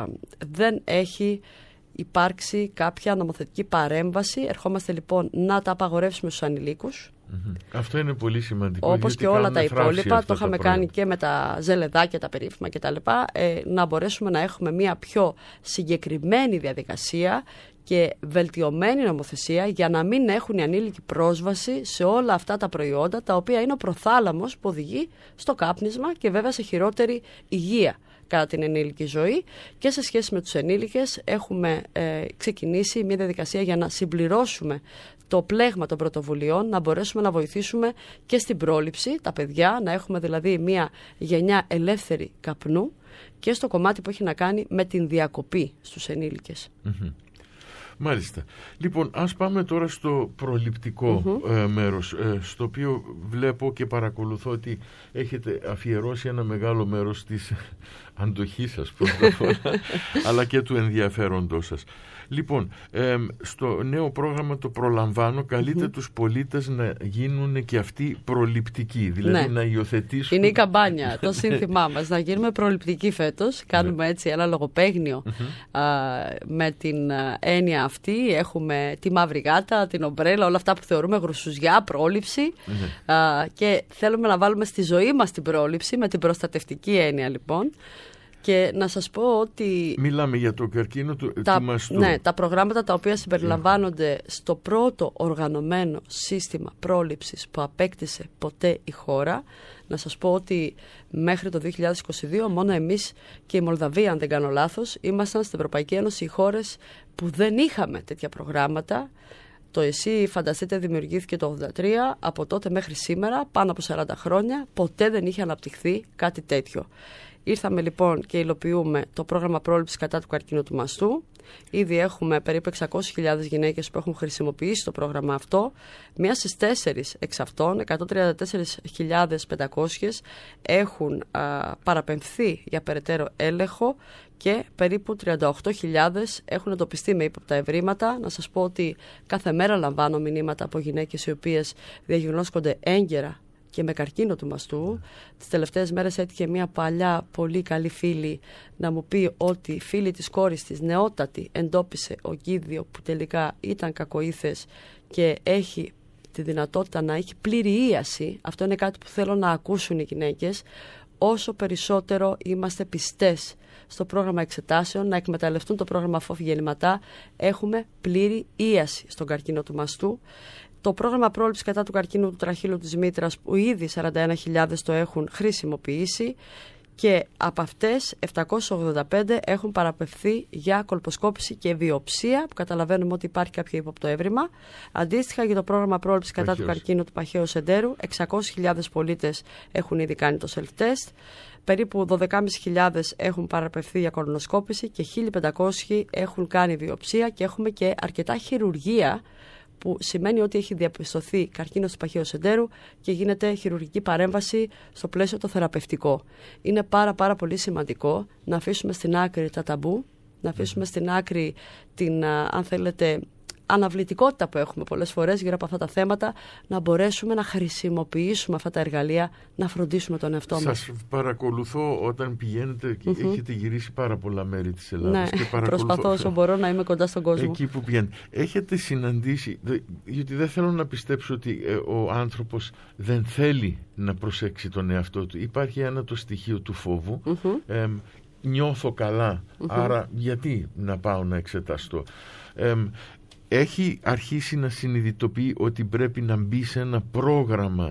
δεν έχει υπάρξει κάποια νομοθετική παρέμβαση. Ερχόμαστε λοιπόν να τα απαγορεύσουμε στους ανηλίκους. Mm-hmm. Αυτό είναι πολύ σημαντικό. Όπως και όλα τα υπόλοιπα, το είχαμε κάνει και με τα ζελεδάκια, τα περίφημα κτλ. Ε, να μπορέσουμε να έχουμε μια πιο συγκεκριμένη διαδικασία και βελτιωμένη νομοθεσία για να μην έχουν οι ανήλικοι πρόσβαση σε όλα αυτά τα προϊόντα, τα οποία είναι ο προθάλαμος που οδηγεί στο κάπνισμα και βέβαια σε χειρότερη υγεία κατά την ενήλικη ζωή. Και σε σχέση με τους ενήλικες έχουμε ε, ξεκινήσει μια διαδικασία για να συμπληρώσουμε το πλέγμα των πρωτοβουλειών, να μπορέσουμε να βοηθήσουμε και στην πρόληψη τα παιδιά, να έχουμε δηλαδή μια γενιά ελεύθερη καπνού και στο κομμάτι που έχει να κάνει με την διακοπή στους ενήλικες. Mm-hmm. Μάλιστα. Λοιπόν, ας πάμε τώρα στο προληπτικό mm-hmm. ε, μέρος, ε, στο οποίο βλέπω και παρακολουθώ ότι έχετε αφιερώσει ένα μεγάλο μέρος της αντοχής σας πρώτα απ' όλα, αλλά και του ενδιαφέροντός σας. Λοιπόν, ε, στο νέο πρόγραμμα το προλαμβάνω, καλείται mm-hmm. τους πολίτες να γίνουν και αυτοί προληπτικοί, δηλαδή ναι. να υιοθετήσουν... Είναι η καμπάνια, το σύνθημά μας, να γίνουμε προληπτικοί φέτος. Κάνουμε έτσι ένα λογοπαίγνιο mm-hmm. α, με την έννοια αυτή. Έχουμε τη μαύρη γάτα, την ομπρέλα, όλα αυτά που θεωρούμε γρουσουζιά, πρόληψη mm-hmm. α, και θέλουμε να βάλουμε στη ζωή μας την πρόληψη με την προστατευτική έννοια λοιπόν. Και να σας πω ότι... Μιλάμε για το καρκίνο του, τα, του μαστού. Ναι, τα προγράμματα τα οποία συμπεριλαμβάνονται yeah. στο πρώτο οργανωμένο σύστημα πρόληψης που απέκτησε ποτέ η χώρα. Να σας πω ότι μέχρι το δύο χιλιάδες είκοσι δύο μόνο εμείς και η Μολδαβία, αν δεν κάνω λάθος, ήμασταν στην Ευρωπαϊκή Ένωση οι χώρες που δεν είχαμε τέτοια προγράμματα. Το ΕΣΥ, φανταστείτε, δημιουργήθηκε το ογδόντα τρία, από τότε μέχρι σήμερα, πάνω από σαράντα χρόνια, ποτέ δεν είχε αναπτυχθεί κάτι τέτοιο. Ήρθαμε λοιπόν και υλοποιούμε το πρόγραμμα πρόληψης κατά του καρκίνου του μαστού. Ήδη έχουμε περίπου εξακόσιες χιλιάδες γυναίκες που έχουν χρησιμοποιήσει το πρόγραμμα αυτό. Μία στις τέσσερις εξ αυτών, εκατόν τριάντα τέσσερις χιλιάδες πεντακόσιες, έχουν α, παραπεμφθεί για περαιτέρω έλεγχο και περίπου τριάντα οκτώ χιλιάδες έχουν εντοπιστεί με ύποπτα ευρήματα. Να σας πω ότι κάθε μέρα λαμβάνω μηνύματα από γυναίκες οι οποίες διαγνώσκονται έγκαιρα και με καρκίνο του μαστού. Τις τελευταίες μέρες έτυχε μια παλιά πολύ καλή φίλη να μου πει ότι η φίλη της κόρης της, νεότατη, εντόπισε ογκίδιο που τελικά ήταν κακοήθες και έχει τη δυνατότητα να έχει πλήρη ίαση. Αυτό είναι κάτι που θέλω να ακούσουν οι γυναίκες. Όσο περισσότερο είμαστε πιστές στο πρόγραμμα εξετάσεων, να εκμεταλλευτούν το πρόγραμμα ΦΟΦ γεννηματά, έχουμε πλήρη ίαση στον καρκίνο του μαστού. Το πρόγραμμα πρόληψης κατά του καρκίνου του τραχύλου της μήτρας, που ήδη σαράντα ένα χιλιάδες το έχουν χρησιμοποιήσει και από αυτές επτακόσιες ογδόντα πέντε έχουν παραπευθεί για κολποσκόπηση και βιοψία, που καταλαβαίνουμε ότι υπάρχει κάποιο ύποπτο έβριμα. Αντίστοιχα, για το πρόγραμμα πρόληψης κατά του καρκίνου του παχαίου εντέρου, εξακόσιες χιλιάδες πολίτες έχουν ήδη κάνει το self-test. Περίπου δώδεκα χιλιάδες πεντακόσιοι έχουν παραπευθεί για κολονοσκόπηση και χίλια πεντακόσιοι έχουν κάνει βιοψία και έχουμε και αρκετά χειρουργία, που σημαίνει ότι έχει διαπιστωθεί καρκίνος του παχαίου εντέρου και γίνεται χειρουργική παρέμβαση στο πλαίσιο το θεραπευτικό. Είναι πάρα πάρα πολύ σημαντικό να αφήσουμε στην άκρη τα ταμπού, να αφήσουμε στην άκρη την, αν θέλετε, αναβλητικότητα που έχουμε πολλές φορές γύρω από αυτά τα θέματα, να μπορέσουμε να χρησιμοποιήσουμε αυτά τα εργαλεία, να φροντίσουμε τον εαυτό μας. Σας παρακολουθώ όταν πηγαίνετε και mm-hmm. έχετε γυρίσει πάρα πολλά μέρη της Ελλάδας. Ναι, και παρακολουθώ... προσπαθώ όσο μπορώ να είμαι κοντά στον κόσμο. Εκεί που πηγαίνετε. Έχετε συναντήσει, γιατί δεν θέλω να πιστέψω ότι ε, ο άνθρωπος δεν θέλει να προσέξει τον εαυτό του. Υπάρχει ένα το στοιχείο του φόβου. Mm-hmm. Ε, νιώθω καλά, mm-hmm. άρα γιατί να πάω να εξεταστώ. Ε, Έχει αρχίσει να συνειδητοποιεί ότι πρέπει να μπει σε ένα πρόγραμμα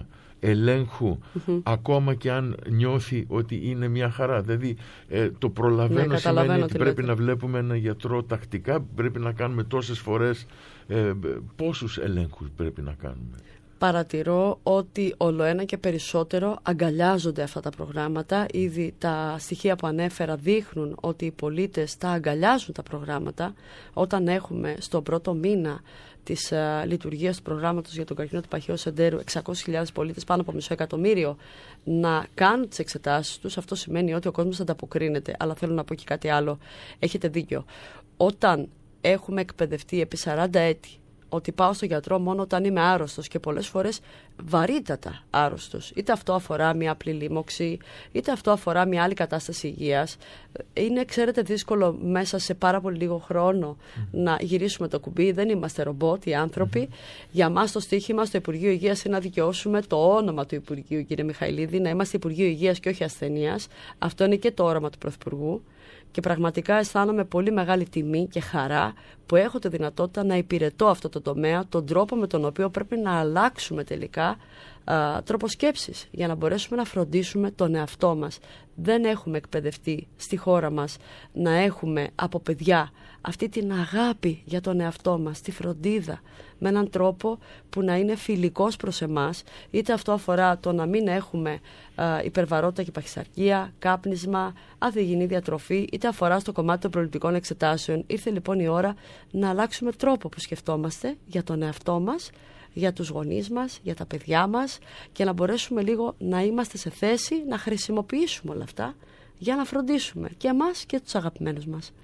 ελέγχου, mm-hmm. ακόμα και αν νιώθει ότι είναι μια χαρά. Δηλαδή ε, το προλαβαίνω, ναι, σημαίνει ότι πρέπει λέτε. να βλέπουμε έναν γιατρό τακτικά, πρέπει να κάνουμε τόσες φορές. Ε, πόσους ελέγχους πρέπει να κάνουμε? Παρατηρώ ότι ολοένα και περισσότερο αγκαλιάζονται αυτά τα προγράμματα. Ήδη τα στοιχεία που ανέφερα δείχνουν ότι οι πολίτες τα αγκαλιάζουν τα προγράμματα. Όταν έχουμε στον πρώτο μήνα της uh, λειτουργίας του προγράμματος για τον καρκίνο του παχαίου σεντέρου εξακόσιες χιλιάδες πολίτες, πάνω από μισό εκατομμύριο, να κάνουν τις εξετάσεις τους, αυτό σημαίνει ότι ο κόσμος ανταποκρίνεται. Αλλά θέλω να πω και κάτι άλλο. Έχετε δίκιο. Όταν έχουμε εκπαιδευτεί επί σαράντα έτη ότι πάω στο γιατρό μόνο όταν είμαι άρρωστος, και πολλές φορές βαρύτατα άρρωστος, είτε αυτό αφορά μια απλή λίμωξη, είτε αυτό αφορά μια άλλη κατάσταση υγείας, είναι, ξέρετε, δύσκολο μέσα σε πάρα πολύ λίγο χρόνο mm. να γυρίσουμε το κουμπί. Δεν είμαστε ρομπότ οι άνθρωποι. Mm. Για μας το στοίχημα στο Υπουργείο Υγείας είναι να δικαιώσουμε το όνομα του Υπουργείου, κύριε Μιχαηλίδη, να είμαστε Υπουργείο Υγείας και όχι ασθενείας. Αυτό είναι και το όραμα του Πρωθυπουργού. Και πραγματικά αισθάνομαι πολύ μεγάλη τιμή και χαρά που έχω τη δυνατότητα να υπηρετώ αυτό το τομέα, τον τρόπο με τον οποίο πρέπει να αλλάξουμε τελικά α, τρόπο σκέψης για να μπορέσουμε να φροντίσουμε τον εαυτό μας. Δεν έχουμε εκπαιδευτεί στη χώρα μας να έχουμε από παιδιά αυτή την αγάπη για τον εαυτό μας, τη φροντίδα, με έναν τρόπο που να είναι φιλικός προς εμάς, είτε αυτό αφορά το να μην έχουμε α, υπερβαρότητα και παχυσαρκία, κάπνισμα, αδειγινή διατροφή, είτε αφορά στο κομμάτι των προληπτικών εξετάσεων. Ήρθε λοιπόν η ώρα να αλλάξουμε τρόπο που σκεφτόμαστε για τον εαυτό μας, για τους γονείς μας, για τα παιδιά μας, και να μπορέσουμε λίγο να είμαστε σε θέση να χρησιμοποιήσουμε όλα αυτά για να φροντίσουμε και εμάς και τους αγαπημένους μας.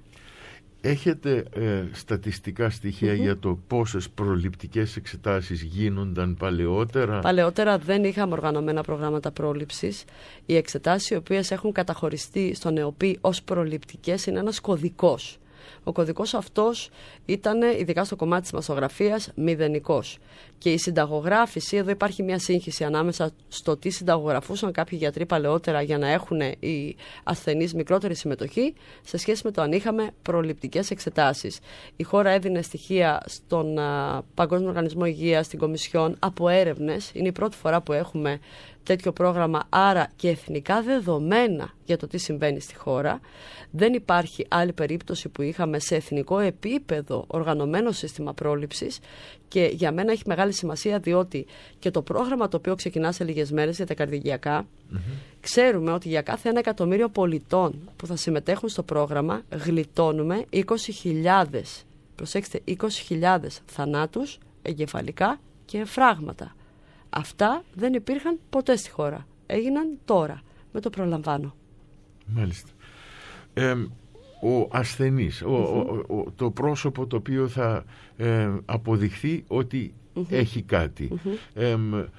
Έχετε ε, στατιστικά στοιχεία mm-hmm. για το πόσες προληπτικές εξετάσεις γίνονταν παλαιότερα? Παλαιότερα δεν είχαμε οργανωμένα προγράμματα πρόληψης. Οι εξετάσεις οι οποίες έχουν καταχωριστεί στον ΕΟΠΗ ως προληπτικές είναι ένας κωδικός. Ο κωδικός αυτός ήταν, ειδικά στο κομμάτι της μαστογραφίας, μηδενικός. Και η συνταγογράφηση, εδώ υπάρχει μια σύγχυση ανάμεσα στο τι συνταγογραφούσαν κάποιοι γιατροί παλαιότερα για να έχουν οι ασθενείς μικρότερη συμμετοχή, σε σχέση με το αν είχαμε προληπτικές εξετάσεις. Η χώρα έδινε στοιχεία στον α, Παγκόσμιο Οργανισμό Υγείας, στην Κομισιόν, από έρευνες. Είναι η πρώτη φορά που έχουμε τέτοιο πρόγραμμα, άρα και εθνικά δεδομένα για το τι συμβαίνει στη χώρα. Δεν υπάρχει άλλη περίπτωση που είχαμε σε εθνικό επίπεδο οργανωμένο σύστημα πρόληψης, και για μένα έχει μεγάλη σημασία, διότι και το πρόγραμμα το οποίο ξεκινά σε λίγες μέρες για τα καρδιαγγειακά, mm-hmm. ξέρουμε ότι για κάθε ένα εκατομμύριο πολιτών που θα συμμετέχουν στο πρόγραμμα γλιτώνουμε είκοσι χιλιάδες, προσέξτε, είκοσι χιλιάδες θανάτους εγκεφαλικά και φράγματα. Αυτά δεν υπήρχαν ποτέ στη χώρα. Έγιναν τώρα, με το προλαμβάνω. Μάλιστα. Ε, ο ασθενής, ο, mm-hmm. ο, ο, το πρόσωπο το οποίο θα ε, αποδειχθεί ότι mm-hmm. έχει κάτι. Mm-hmm. Ε,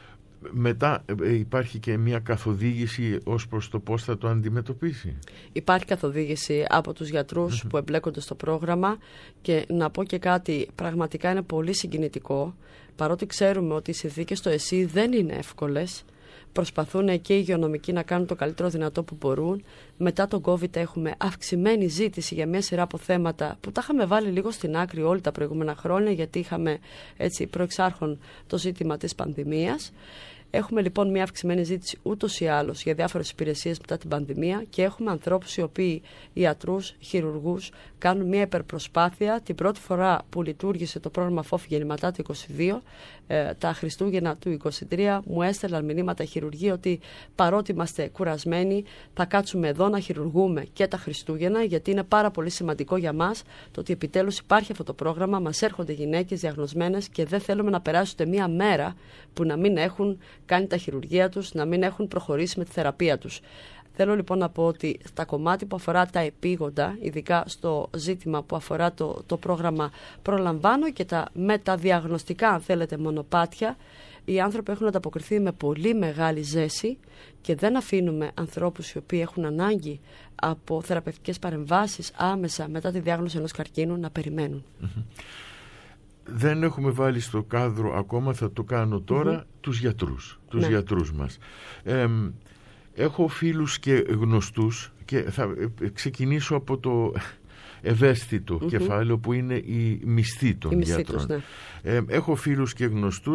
μετά ε, υπάρχει και μια καθοδήγηση ως προς το πώς θα το αντιμετωπίσει. Υπάρχει καθοδήγηση από τους γιατρούς mm-hmm. που εμπλέκονται στο πρόγραμμα, και να πω και κάτι, πραγματικά είναι πολύ συγκινητικό, παρότι ξέρουμε ότι οι συνθήκες στο ΕΣΥ δεν είναι εύκολες. Προσπαθούν και οι υγειονομικοί να κάνουν το καλύτερο δυνατό που μπορούν. Μετά τον COVID έχουμε αυξημένη ζήτηση για μια σειρά από θέματα που τα είχαμε βάλει λίγο στην άκρη όλοι τα προηγούμενα χρόνια, γιατί είχαμε έτσι προεξάρχον το ζήτημα της πανδημίας. Έχουμε λοιπόν μια αυξημένη ζήτηση ούτως ή άλλως για διάφορες υπηρεσίες μετά την πανδημία, και έχουμε ανθρώπους οι οποίοι, ιατρούς, χειρουργούς, κάνουν μια υπερπροσπάθεια. Την πρώτη φορά που λειτουργήσε το πρόγραμμα φόφι γεννηματά του είκοσι δύο, ε, τα Χριστούγεννα του είκοσι τρία, μου έστελναν μηνύματα χειρουργοί ότι παρότι είμαστε κουρασμένοι, θα κάτσουμε εδώ να χειρουργούμε και τα Χριστούγεννα, γιατί είναι πάρα πολύ σημαντικό για μας το ότι επιτέλους υπάρχει αυτό το πρόγραμμα. Μας έρχονται γυναίκες διαγνωσμένες και δεν θέλουμε να περάσει ούτε μία μέρα που να μην έχουν κάνει τα χειρουργία τους, να μην έχουν προχωρήσει με τη θεραπεία τους. Θέλω λοιπόν να πω ότι στα κομμάτι που αφορά τα επίγοντα, ειδικά στο ζήτημα που αφορά το, το πρόγραμμα Προλαμβάνω και τα μεταδιαγνωστικά, αν θέλετε, μονοπάτια, οι άνθρωποι έχουν ανταποκριθεί με πολύ μεγάλη ζέση, και δεν αφήνουμε ανθρώπους οι οποίοι έχουν ανάγκη από θεραπευτικές παρεμβάσεις άμεσα μετά τη διάγνωση ενός καρκίνου να περιμένουν. Mm-hmm. Δεν έχουμε βάλει στο κάδρο ακόμα, θα το κάνω τώρα, mm-hmm. τους γιατρούς, τους ναι. γιατρούς μας. Ε, έχω φίλους και γνωστούς, και θα ξεκινήσω από το ευαίσθητο mm-hmm. κεφάλαιο που είναι η μισθή των η μισθή γιατρών. τους, ναι. ε, έχω φίλους και γνωστούς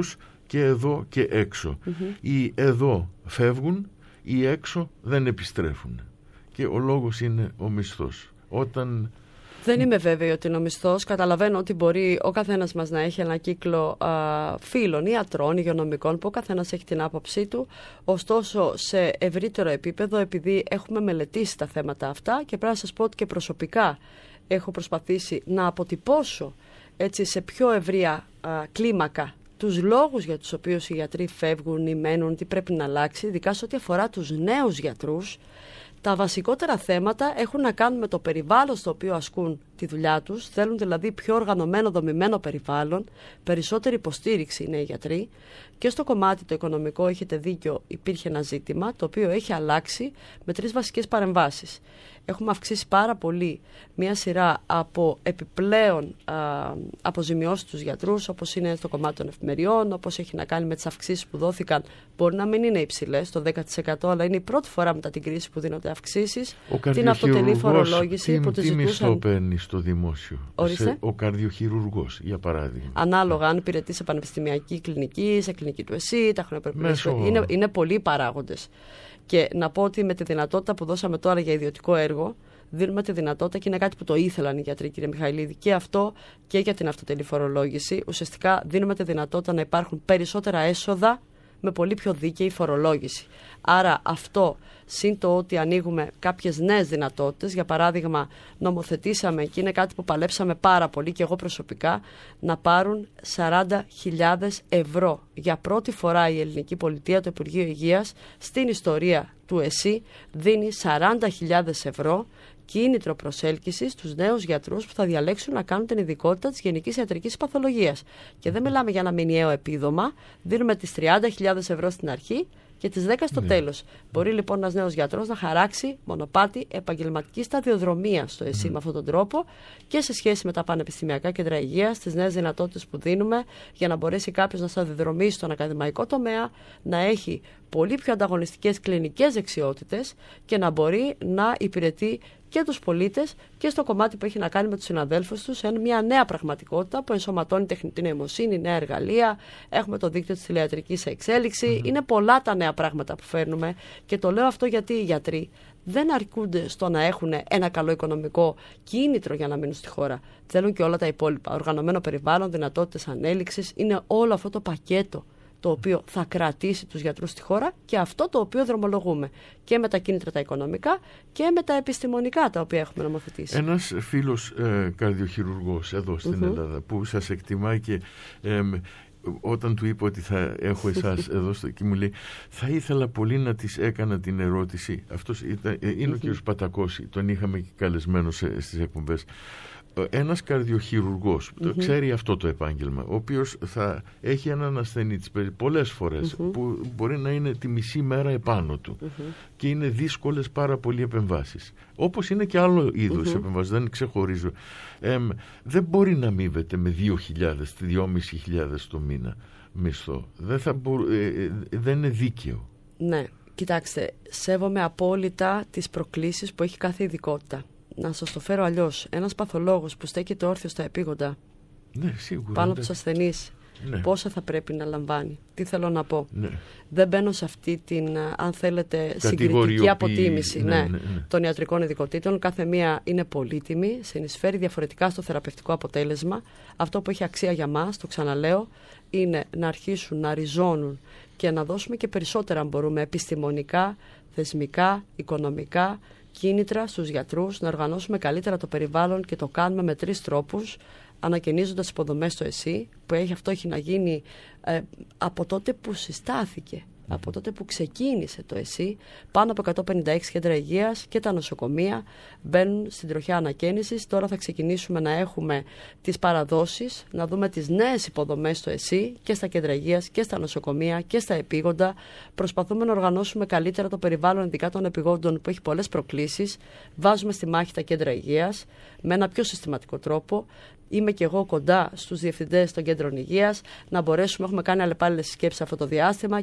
και εδώ και έξω. Mm-hmm. Οι εδώ φεύγουν, οι έξω δεν επιστρέφουν. Και ο λόγος είναι ο μισθός. Όταν... Δεν είμαι βέβαιη ότι είναι ο μισθός. Καταλαβαίνω ότι μπορεί ο καθένας μας να έχει ένα κύκλο α, φίλων, ιατρών, υγειονομικών, που ο καθένας έχει την άποψή του. Ωστόσο, σε ευρύτερο επίπεδο, επειδή έχουμε μελετήσει τα θέματα αυτά, και πρέπει να σας πω ότι και προσωπικά έχω προσπαθήσει να αποτυπώσω έτσι, σε πιο ευρεία α, κλίμακα τους λόγους για τους οποίους οι γιατροί φεύγουν ή μένουν, τι πρέπει να αλλάξει, ειδικά σε ό,τι αφορά τους νέους γιατρούς. Τα βασικότερα θέματα έχουν να κάνουν με το περιβάλλον στο οποίο ασκούν τη δουλειά τους. Θέλουν δηλαδή πιο οργανωμένο, δομημένο περιβάλλον, περισσότερη υποστήριξη είναι οι γιατροί. Και στο κομμάτι το οικονομικό, έχετε δίκιο, υπήρχε ένα ζήτημα το οποίο έχει αλλάξει με τρεις βασικές παρεμβάσεις. Έχουμε αυξήσει πάρα πολύ μια σειρά από επιπλέον α, αποζημιώσεις στους γιατρούς, όπως είναι στο κομμάτι των εφημεριών, όπως έχει να κάνει με τις αυξήσεις που δόθηκαν. Μπορεί να μην είναι υψηλές, το δέκα τοις εκατό, αλλά είναι η πρώτη φορά μετά την κρίση που δίνονται αυξήσεις. Την αυτοτελή φορολόγηση τι, που τη ζητούσαν. Τι μισθό παίρνει στο δημόσιο? Σε, ο καρδιοχειρουργός, για παράδειγμα. Ανάλογα, αν υπηρετεί σε πανεπιστημιακή κλινική, σε κλινική του ΕΣΥ, τα χρονοπερπηρίες. Είναι, είναι πολλοί παράγοντες. Και να πω ότι με τη δυνατότητα που δώσαμε τώρα για ιδιωτικό έργο, δίνουμε τη δυνατότητα, και είναι κάτι που το ήθελαν οι γιατροί, κύριε Μιχαηλίδη, και αυτό και για την αυτοτελή φορολόγηση. Ουσιαστικά δίνουμε τη δυνατότητα να υπάρχουν περισσότερα έσοδα με πολύ πιο δίκαιη φορολόγηση. Άρα αυτό, συν το ότι ανοίγουμε κάποιες νέες δυνατότητες, για παράδειγμα νομοθετήσαμε, και είναι κάτι που παλέψαμε πάρα πολύ και εγώ προσωπικά, να πάρουν σαράντα χιλιάδες ευρώ. Για πρώτη φορά η ελληνική πολιτεία, το Υπουργείο Υγείας, στην ιστορία του ΕΣΥ, δίνει σαράντα χιλιάδες ευρώ κίνητρο προσέλκυσης στους νέους γιατρούς που θα διαλέξουν να κάνουν την ειδικότητα της γενικής ιατρικής παθολογίας. Και δεν μιλάμε για ένα μηνιαίο επίδομα, δίνουμε τις τριάντα χιλιάδες ευρώ στην αρχή και τις δέκα στο ναι. τέλος. Μπορεί λοιπόν ένας νέος γιατρός να χαράξει μονοπάτι επαγγελματικής σταδιοδρομίας στο ΕΣΥ mm. με αυτόν τον τρόπο, και σε σχέση με τα πανεπιστημιακά κέντρα υγείας, τις νέες δυνατότητες που δίνουμε για να μπορέσει κάποιος να σταδιοδρομήσει στον ακαδημαϊκό τομέα, να έχει πολύ πιο ανταγωνιστικές κλινικές δεξιότητες και να μπορεί να υπηρετεί και τους πολίτες και στο κομμάτι που έχει να κάνει με τους συναδέλφους τους σε μια νέα πραγματικότητα που ενσωματώνει τεχνητή νοημοσύνη, νέα εργαλεία. Έχουμε το δίκτυο της τηλεατρικής σε εξέλιξη. Mm-hmm. Είναι πολλά τα νέα πράγματα που φέρνουμε, και το λέω αυτό γιατί οι γιατροί δεν αρκούνται στο να έχουν ένα καλό οικονομικό κίνητρο για να μείνουν στη χώρα. Θέλουν και όλα τα υπόλοιπα. Οργανωμένο περιβάλλον, δυνατότητες ανέλυξης, είναι όλο αυτό το πακέτο το οποίο θα κρατήσει τους γιατρούς στη χώρα, και αυτό το οποίο δρομολογούμε και με τα κίνητρα τα οικονομικά και με τα επιστημονικά τα οποία έχουμε νομοθετήσει. Ένας φίλος ε, καρδιοχειρουργός εδώ στην mm-hmm. Ελλάδα που σας εκτιμάει, και ε, όταν του είπα ότι θα έχω εσάς εδώ στο, και μου λέει, θα ήθελα πολύ να της έκανα την ερώτηση. Αυτός ήταν, είναι mm-hmm. ο κ. Πατακός, τον είχαμε και καλεσμένο σε, στις εκπομπές. Ένας καρδιοχειρουργός που mm-hmm. ξέρει αυτό το επάγγελμα, ο οποίος θα έχει έναν ασθενή της πολλές φορές mm-hmm. που μπορεί να είναι τη μισή μέρα επάνω του mm-hmm. και είναι δύσκολες πάρα πολλοί επεμβάσεις, όπως είναι και άλλο είδος mm-hmm. επεμβάσεις, δεν ξεχωρίζω. Ε, δεν μπορεί να αμείβεται με δύο χιλιάδες, δυόμισι χιλιάδες το μήνα μισθό. Δεν, θα μπο, ε, ε, δεν είναι δίκαιο. Ναι, κοιτάξτε, σέβομαι απόλυτα τις προκλήσεις που έχει κάθε ειδικότητα. Να σας το φέρω αλλιώς. Ένας παθολόγος που στέκεται όρθιος στα επίγοντα, ναι, σίγουρα, πάνω από ναι. τους ασθενείς, ναι. πόσα θα πρέπει να λαμβάνει? Τι θέλω να πω? Ναι. Δεν μπαίνω σε αυτή την, αν θέλετε, συγκριτική αποτίμηση ναι, ναι, ναι, ναι. των ιατρικών ειδικοτήτων. Κάθε μία είναι πολύτιμη, συνεισφέρει διαφορετικά στο θεραπευτικό αποτέλεσμα. Αυτό που έχει αξία για μας, το ξαναλέω, είναι να αρχίσουν να ριζώνουν και να δώσουμε και περισσότερα, αν μπορούμε, επιστημονικά, θεσμικά, οικονομικά, κίνητρα στους γιατρούς, να οργανώσουμε καλύτερα το περιβάλλον, και το κάνουμε με τρεις τρόπους. Ανακαινίζοντας υποδομές στο ΕΣΥ, που έχει, αυτό έχει να γίνει ε, από τότε που συστάθηκε, από τότε που ξεκίνησε το ΕΣΥ. Πάνω από εκατόν πενήντα έξι κέντρα υγείας και τα νοσοκομεία μπαίνουν στην τροχιά ανακαίνησης. Τώρα θα ξεκινήσουμε να έχουμε τις παραδόσεις, να δούμε τις νέες υποδομές στο ΕΣΥ και στα κέντρα υγείας και στα νοσοκομεία και στα επίγοντα. Προσπαθούμε να οργανώσουμε καλύτερα το περιβάλλον, ειδικά των επιγόντων που έχει πολλές προκλήσεις. Βάζουμε στη μάχη τα κέντρα υγείας με ένα πιο συστηματικό τρόπο. Είμαι και εγώ κοντά στους διευθυντές των κέντρων υγείας, να μπορέσουμε, έχουμε κάνει αλλεπάλληλες συσκέψεις αυτό το διάστημα και με τη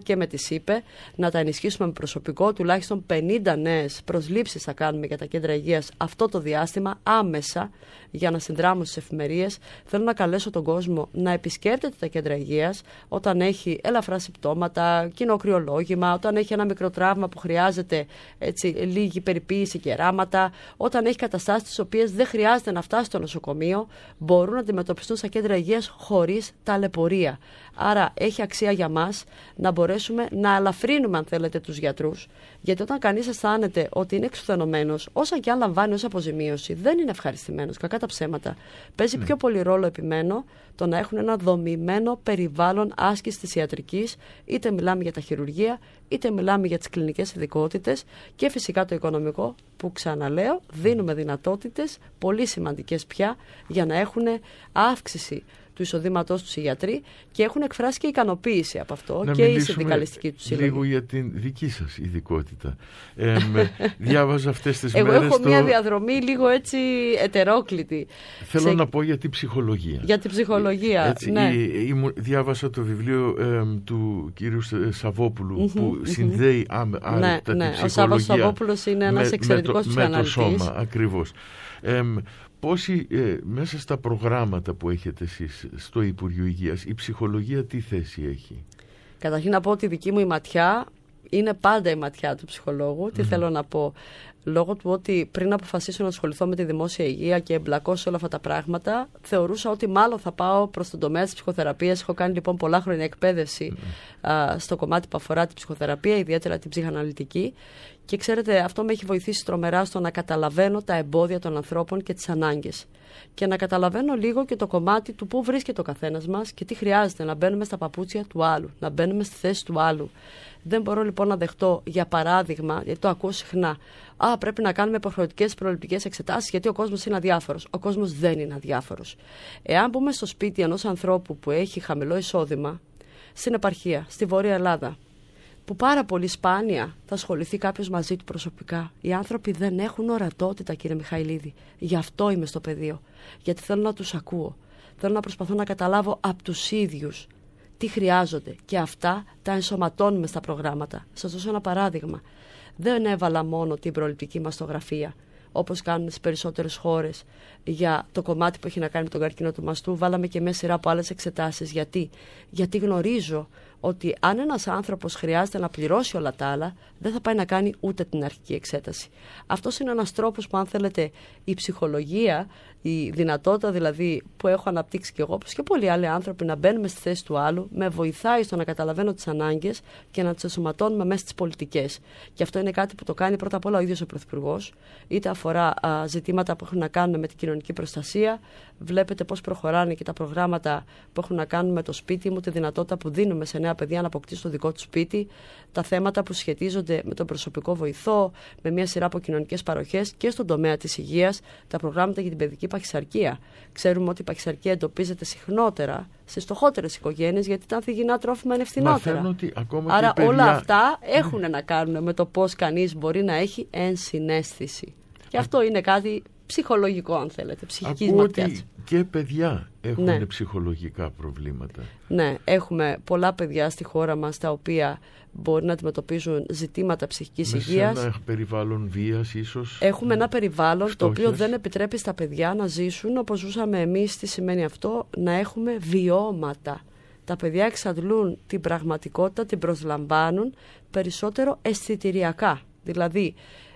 είπε, να τα ενισχύσουμε με προσωπικό, τουλάχιστον πενήντα νέες προσλήψεις θα κάνουμε για τα κέντρα υγείας αυτό το διάστημα, άμεσα, για να συνδράμουν στις εφημερίες. Θέλω να καλέσω τον κόσμο να επισκέπτεται τα κέντρα υγείας όταν έχει ελαφρά συμπτώματα, κοινοκριολόγημα, όταν έχει ένα μικρό τραύμα που χρειάζεται έτσι, λίγη περιποίηση και ράματα, όταν έχει καταστάσεις τις οποίες δεν χρειάζεται να φτάσει στο νοσοκομείο, μπορούν να αντιμετωπιστούν στα κέντρα υγείας χωρίς ταλαιπωρία. Άρα έχει αξία για μας να μπορέσουμε να αλαφρύνουμε, αν θέλετε, τους γιατρούς. Γιατί όταν κανείς αισθάνεται ότι είναι εξουθενωμένος, όσα και αν λαμβάνει ως αποζημίωση, δεν είναι ευχαριστημένος. Κακά τα ψέματα. Παίζει ναι. πιο πολύ ρόλο, επιμένω, το να έχουν ένα δομημένο περιβάλλον άσκησης της ιατρικής, είτε μιλάμε για τα χειρουργεία, είτε μιλάμε για τις κλινικές ειδικότητες, και φυσικά το οικονομικό, που ξαναλέω, δίνουμε δυνατότητες πολύ σημαντικές πια για να έχουν αύξηση του εισοδήματός τους οι γιατροί, και έχουν εκφράσει και ικανοποίηση από αυτό να και η συνδικαλιστική του σύλλογη. Λίγο για την δική σας ειδικότητα. Ε, με, διάβαζα αυτές τις Εγώ μέρες. Εγώ έχω το... μια διαδρομή λίγο έτσι ετερόκλητη. Θέλω Σε... να πω για την ψυχολογία. Για την ψυχολογία, έτσι, ναι. η, η, διάβασα το βιβλίο ε, του κύριου Σαββόπουλου mm-hmm, που mm-hmm. συνδέει άμεσα ναι, ναι. την ψυχολογία. Ο Σάββας Σαββόπουλος είναι ένας με, εξαιρετικός με το, ψυχαναλυτής. Με το σώμα, ακριβώς. Ε, Πόσοι ε, μέσα στα προγράμματα που έχετε εσείς στο Υπουργείο Υγείας, η ψυχολογία τι θέση έχει? Καταρχήν να πω ότι η δική μου η ματιά είναι πάντα η ματιά του ψυχολόγου. Mm-hmm. Τι θέλω να πω? Λόγω του ότι πριν αποφασίσω να ασχοληθώ με τη δημόσια υγεία και εμπλακώ σε όλα αυτά τα πράγματα, θεωρούσα ότι μάλλον θα πάω προς τον τομέα της ψυχοθεραπείας. Έχω κάνει λοιπόν πολλά χρόνια εκπαίδευση mm-hmm. α, στο κομμάτι που αφορά την ψυχοθεραπεία, ιδιαίτερα την ψυχαναλυτική. Και ξέρετε, αυτό με έχει βοηθήσει τρομερά στο να καταλαβαίνω τα εμπόδια των ανθρώπων και τις ανάγκες. Και να καταλαβαίνω λίγο και το κομμάτι του πού βρίσκεται ο καθένας μας και τι χρειάζεται, να μπαίνουμε στα παπούτσια του άλλου, να μπαίνουμε στη θέση του άλλου. Δεν μπορώ λοιπόν να δεχτώ, για παράδειγμα, γιατί το ακούω συχνά, Α, πρέπει να κάνουμε υποχρεωτικές προληπτικές εξετάσεις γιατί ο κόσμος είναι αδιάφορος. Ο κόσμος δεν είναι αδιάφορος. Εάν μπούμε στο σπίτι ενός ανθρώπου που έχει χαμηλό εισόδημα, στην επαρχία, στη Βόρεια Ελλάδα, που πάρα πολύ σπάνια θα ασχοληθεί κάποιος μαζί του προσωπικά. Οι άνθρωποι δεν έχουν ορατότητα, κύριε Μιχαηλίδη. Γι' αυτό είμαι στο πεδίο. Γιατί θέλω να τους ακούω. Θέλω να προσπαθώ να καταλάβω από τους ίδιους τι χρειάζονται. Και αυτά τα ενσωματώνουμε στα προγράμματα. Σας δώσω ένα παράδειγμα. Δεν έβαλα μόνο την προληπτική μαστογραφία, όπως κάνουν στις περισσότερες χώρες, για το κομμάτι που έχει να κάνει με τον καρκίνο του μαστού. Βάλαμε και μια σειρά από άλλες εξετάσεις. Γιατί? Γιατί γνωρίζω ότι αν ένας άνθρωπος χρειάζεται να πληρώσει όλα τα άλλα, δεν θα πάει να κάνει ούτε την αρχική εξέταση. Αυτός είναι ένας τρόπος που, αν θέλετε, η ψυχολογία, η δυνατότητα δηλαδή που έχω αναπτύξει και εγώ, όπως και πολλοί άλλοι άνθρωποι, να μπαίνουμε στη θέση του άλλου, με βοηθάει στο να καταλαβαίνω τις ανάγκες και να τις ενσωματώνουμε μέσα στις πολιτικές. Και αυτό είναι κάτι που το κάνει πρώτα απ' όλα ο ίδιος ο Πρωθυπουργός, είτε αφορά α, ζητήματα που έχουν να κάνουν με την κοινωνική προστασία. Βλέπετε πώς προχωράνε και τα προγράμματα που έχουν να κάνουν με το σπίτι μου, τη δυνατότητα που δίνουμε σε νέα παιδιά να αποκτήσουν το δικό του σπίτι, τα θέματα που σχετίζονται με τον προσωπικό βοηθό, με μια σειρά από κοινωνικές παροχές και στον τομέα της υγείας, τα προγράμματα για την παιδική παχυσαρκία. Ξέρουμε ότι η παχυσαρκία εντοπίζεται συχνότερα στις φτωχότερες οικογένειες, γιατί τα ανθυγιεινά τρόφιμα είναι φθηνότερα. Ότι ακόμα Άρα και παιδιά... όλα αυτά έχουν να κάνουν με το πώς κανείς μπορεί να έχει ενσυναίσθηση. Και αυτό είναι κάτι ψυχολογικό, αν θέλετε, ψυχικής ματιάς. Ότι και παιδιά έχουν ναι. ψυχολογικά προβλήματα. Ναι, έχουμε πολλά παιδιά στη χώρα μας τα οποία μπορεί να αντιμετωπίζουν ζητήματα ψυχικής Μέσα υγείας. Σε ένα περιβάλλον βίας ίσως. Έχουμε ένα περιβάλλον φτώχειας, το οποίο δεν επιτρέπει στα παιδιά να ζήσουν όπως ζούσαμε εμείς. Τι σημαίνει αυτό? Να έχουμε βιώματα. Τα παιδιά εξαντλούν την πραγματικότητα, την προσλαμβάνουν περισσότερο αισθητηριακά. Δηλαδή,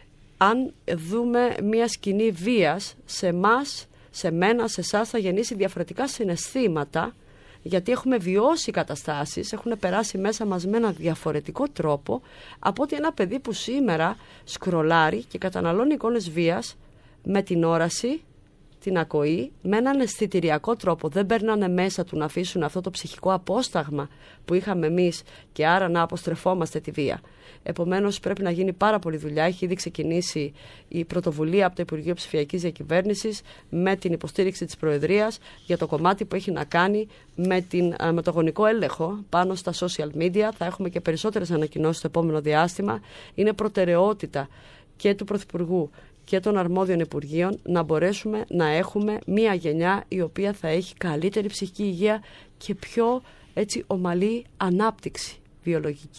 αν δούμε μια σκηνή βίας, σε εμάς, σε μένα, σε εσάς θα γεννήσει διαφορετικά συναισθήματα, γιατί έχουμε βιώσει καταστάσεις, έχουν περάσει μέσα μας με ένα διαφορετικό τρόπο από ότι ένα παιδί που σήμερα σκρολάρει και καταναλώνει εικόνες βίας με την όραση, την ακοή, με έναν αισθητηριακό τρόπο. Δεν περνάνε μέσα του να αφήσουν αυτό το ψυχικό απόσταγμα που είχαμε εμείς και άρα να αποστρεφόμαστε τη βία. Επομένως, πρέπει να γίνει πάρα πολλή δουλειά. Έχει ήδη ξεκινήσει η πρωτοβουλία από το Υπουργείο Ψηφιακής Διακυβέρνησης με την υποστήριξη της Προεδρίας για το κομμάτι που έχει να κάνει με, την, με το γονικό έλεγχο πάνω στα social media. Θα έχουμε και περισσότερες ανακοινώσεις στο επόμενο διάστημα. Είναι προτεραιότητα και του Πρωθυπουργού και των αρμόδιων Υπουργείων να μπορέσουμε να έχουμε μία γενιά η οποία θα έχει καλύτερη ψυχική υγεία και πιο έτσι ομαλή ανάπτυξη βιολογική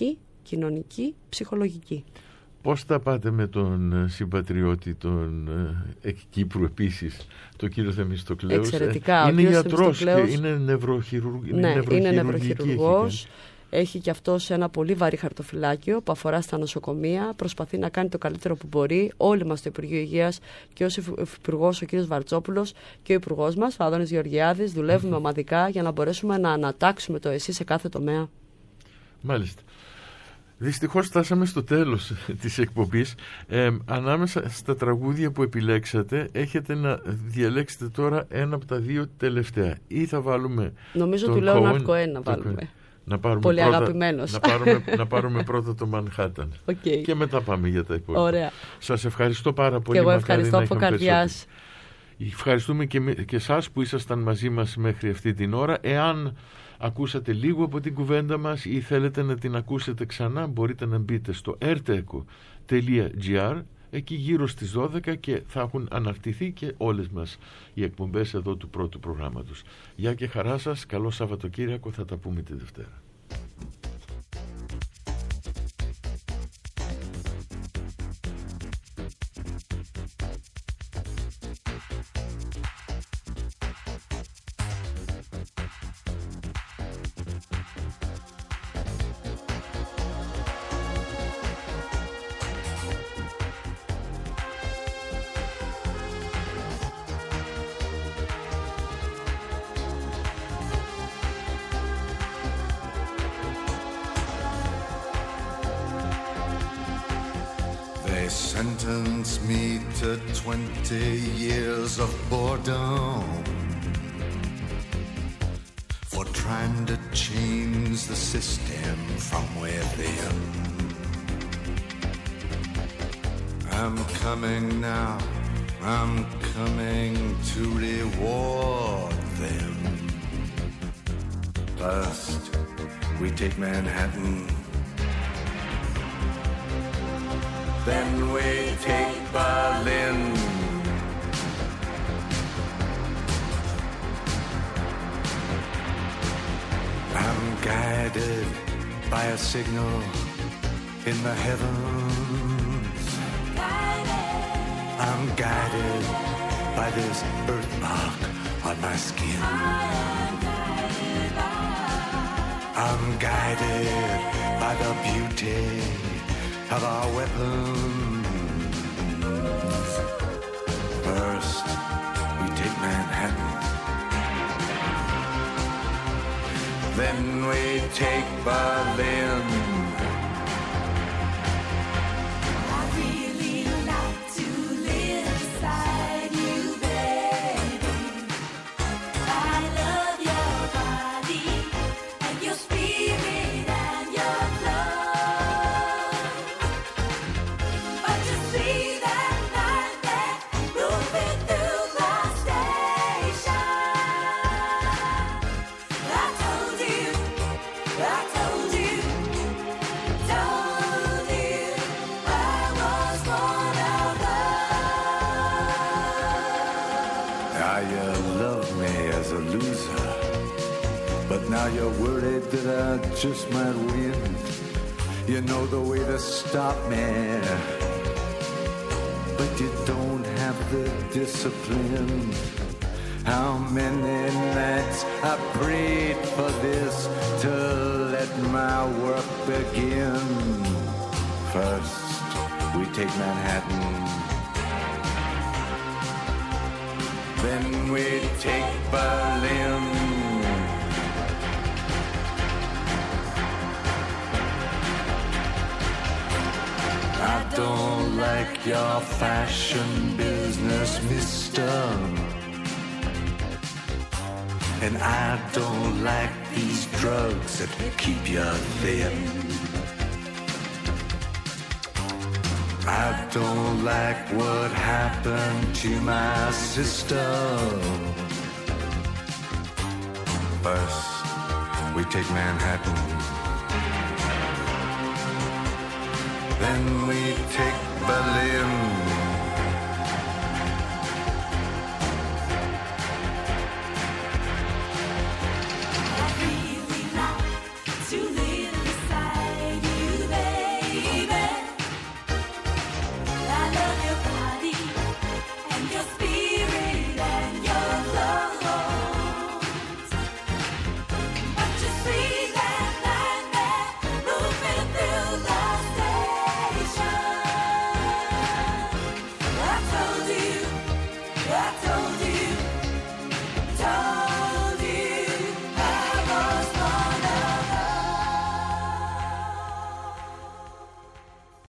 κοινωνική, ψυχολογική. Πώς τα πάτε με τον συμπατριώτη τον εκ Κύπρου επίσης, τον κύριο Θεμιστοκλέους? Εξαιρετικά. Είναι γιατρός και είναι νευροχειρουργός. Ναι, είναι νευροχειρουργός. Έχει και αυτός ένα πολύ βαρύ χαρτοφυλάκιο που αφορά στα νοσοκομεία. Προσπαθεί να κάνει το καλύτερο που μπορεί. Όλοι μας στο Υπουργείο Υγείας και ως Υπουργός ο κ. Βαρτσόπουλος και ο Υπουργός μας, ο Άδωνης Γεωργιάδης, δουλεύουμε mm-hmm. ομαδικά για να μπορέσουμε να ανατάξουμε το ΕΣΥ σε κάθε τομέα. Μάλιστα. Δυστυχώς φτάσαμε στο τέλος της εκπομπής. Ε, ανάμεσα στα τραγούδια που επιλέξατε έχετε να διαλέξετε τώρα ένα από τα δύο τελευταία. Ή θα βάλουμε νομίζω του Λέοναρντ Κοέν να βάλουμε. Να πάρουμε πολύ πρώτα, αγαπημένος. Να πάρουμε, να πάρουμε πρώτα το Manhattan. Okay. Και μετά πάμε για τα υπόλοιπα. Ωραία. Σας ευχαριστώ πάρα πολύ. Και εγώ ευχαριστώ από καρδιάς. Ευχαριστούμε και, και εσάς που ήσασταν μαζί μας μέχρι αυτή την ώρα. Εάν ακούσατε λίγο από την κουβέντα μας ή θέλετε να την ακούσετε ξανά, μπορείτε να μπείτε στο erteco τελεία gr, εκεί γύρω στις δώδεκα, και θα έχουν αναρτηθεί και όλες μας οι εκπομπές εδώ του πρώτου προγράμματος. Γεια και χαρά σας, καλό Σαββατοκύριακο, θα τα πούμε τη Δευτέρα. They sentenced me to twenty years of boredom for trying to change the system from within. I'm coming now, I'm coming to reward them. First, we take Manhattan. Then we take Berlin. I'm guided by a signal in the heavens. I'm guided by this birthmark on my skin. I'm guided by the beauty of our weapons. First, we take Manhattan. Then we take Berlin. I really like to live beside you, baby. I love your body and your spirit and your love. But you see that night that moving through the station, I told you, I told you, told you I was one of those. Now you love me as a loser, but now you're worried that I just might win. You know the way to stop me, but you don't have the discipline. How many nights I prayed for this to let my work begin. First, we take Manhattan. Then we take Berlin. I don't like your fashion business, mister. And I don't like these drugs that keep you thin. I don't like what happened to my sister. First, we take Manhattan. Then we take Berlin.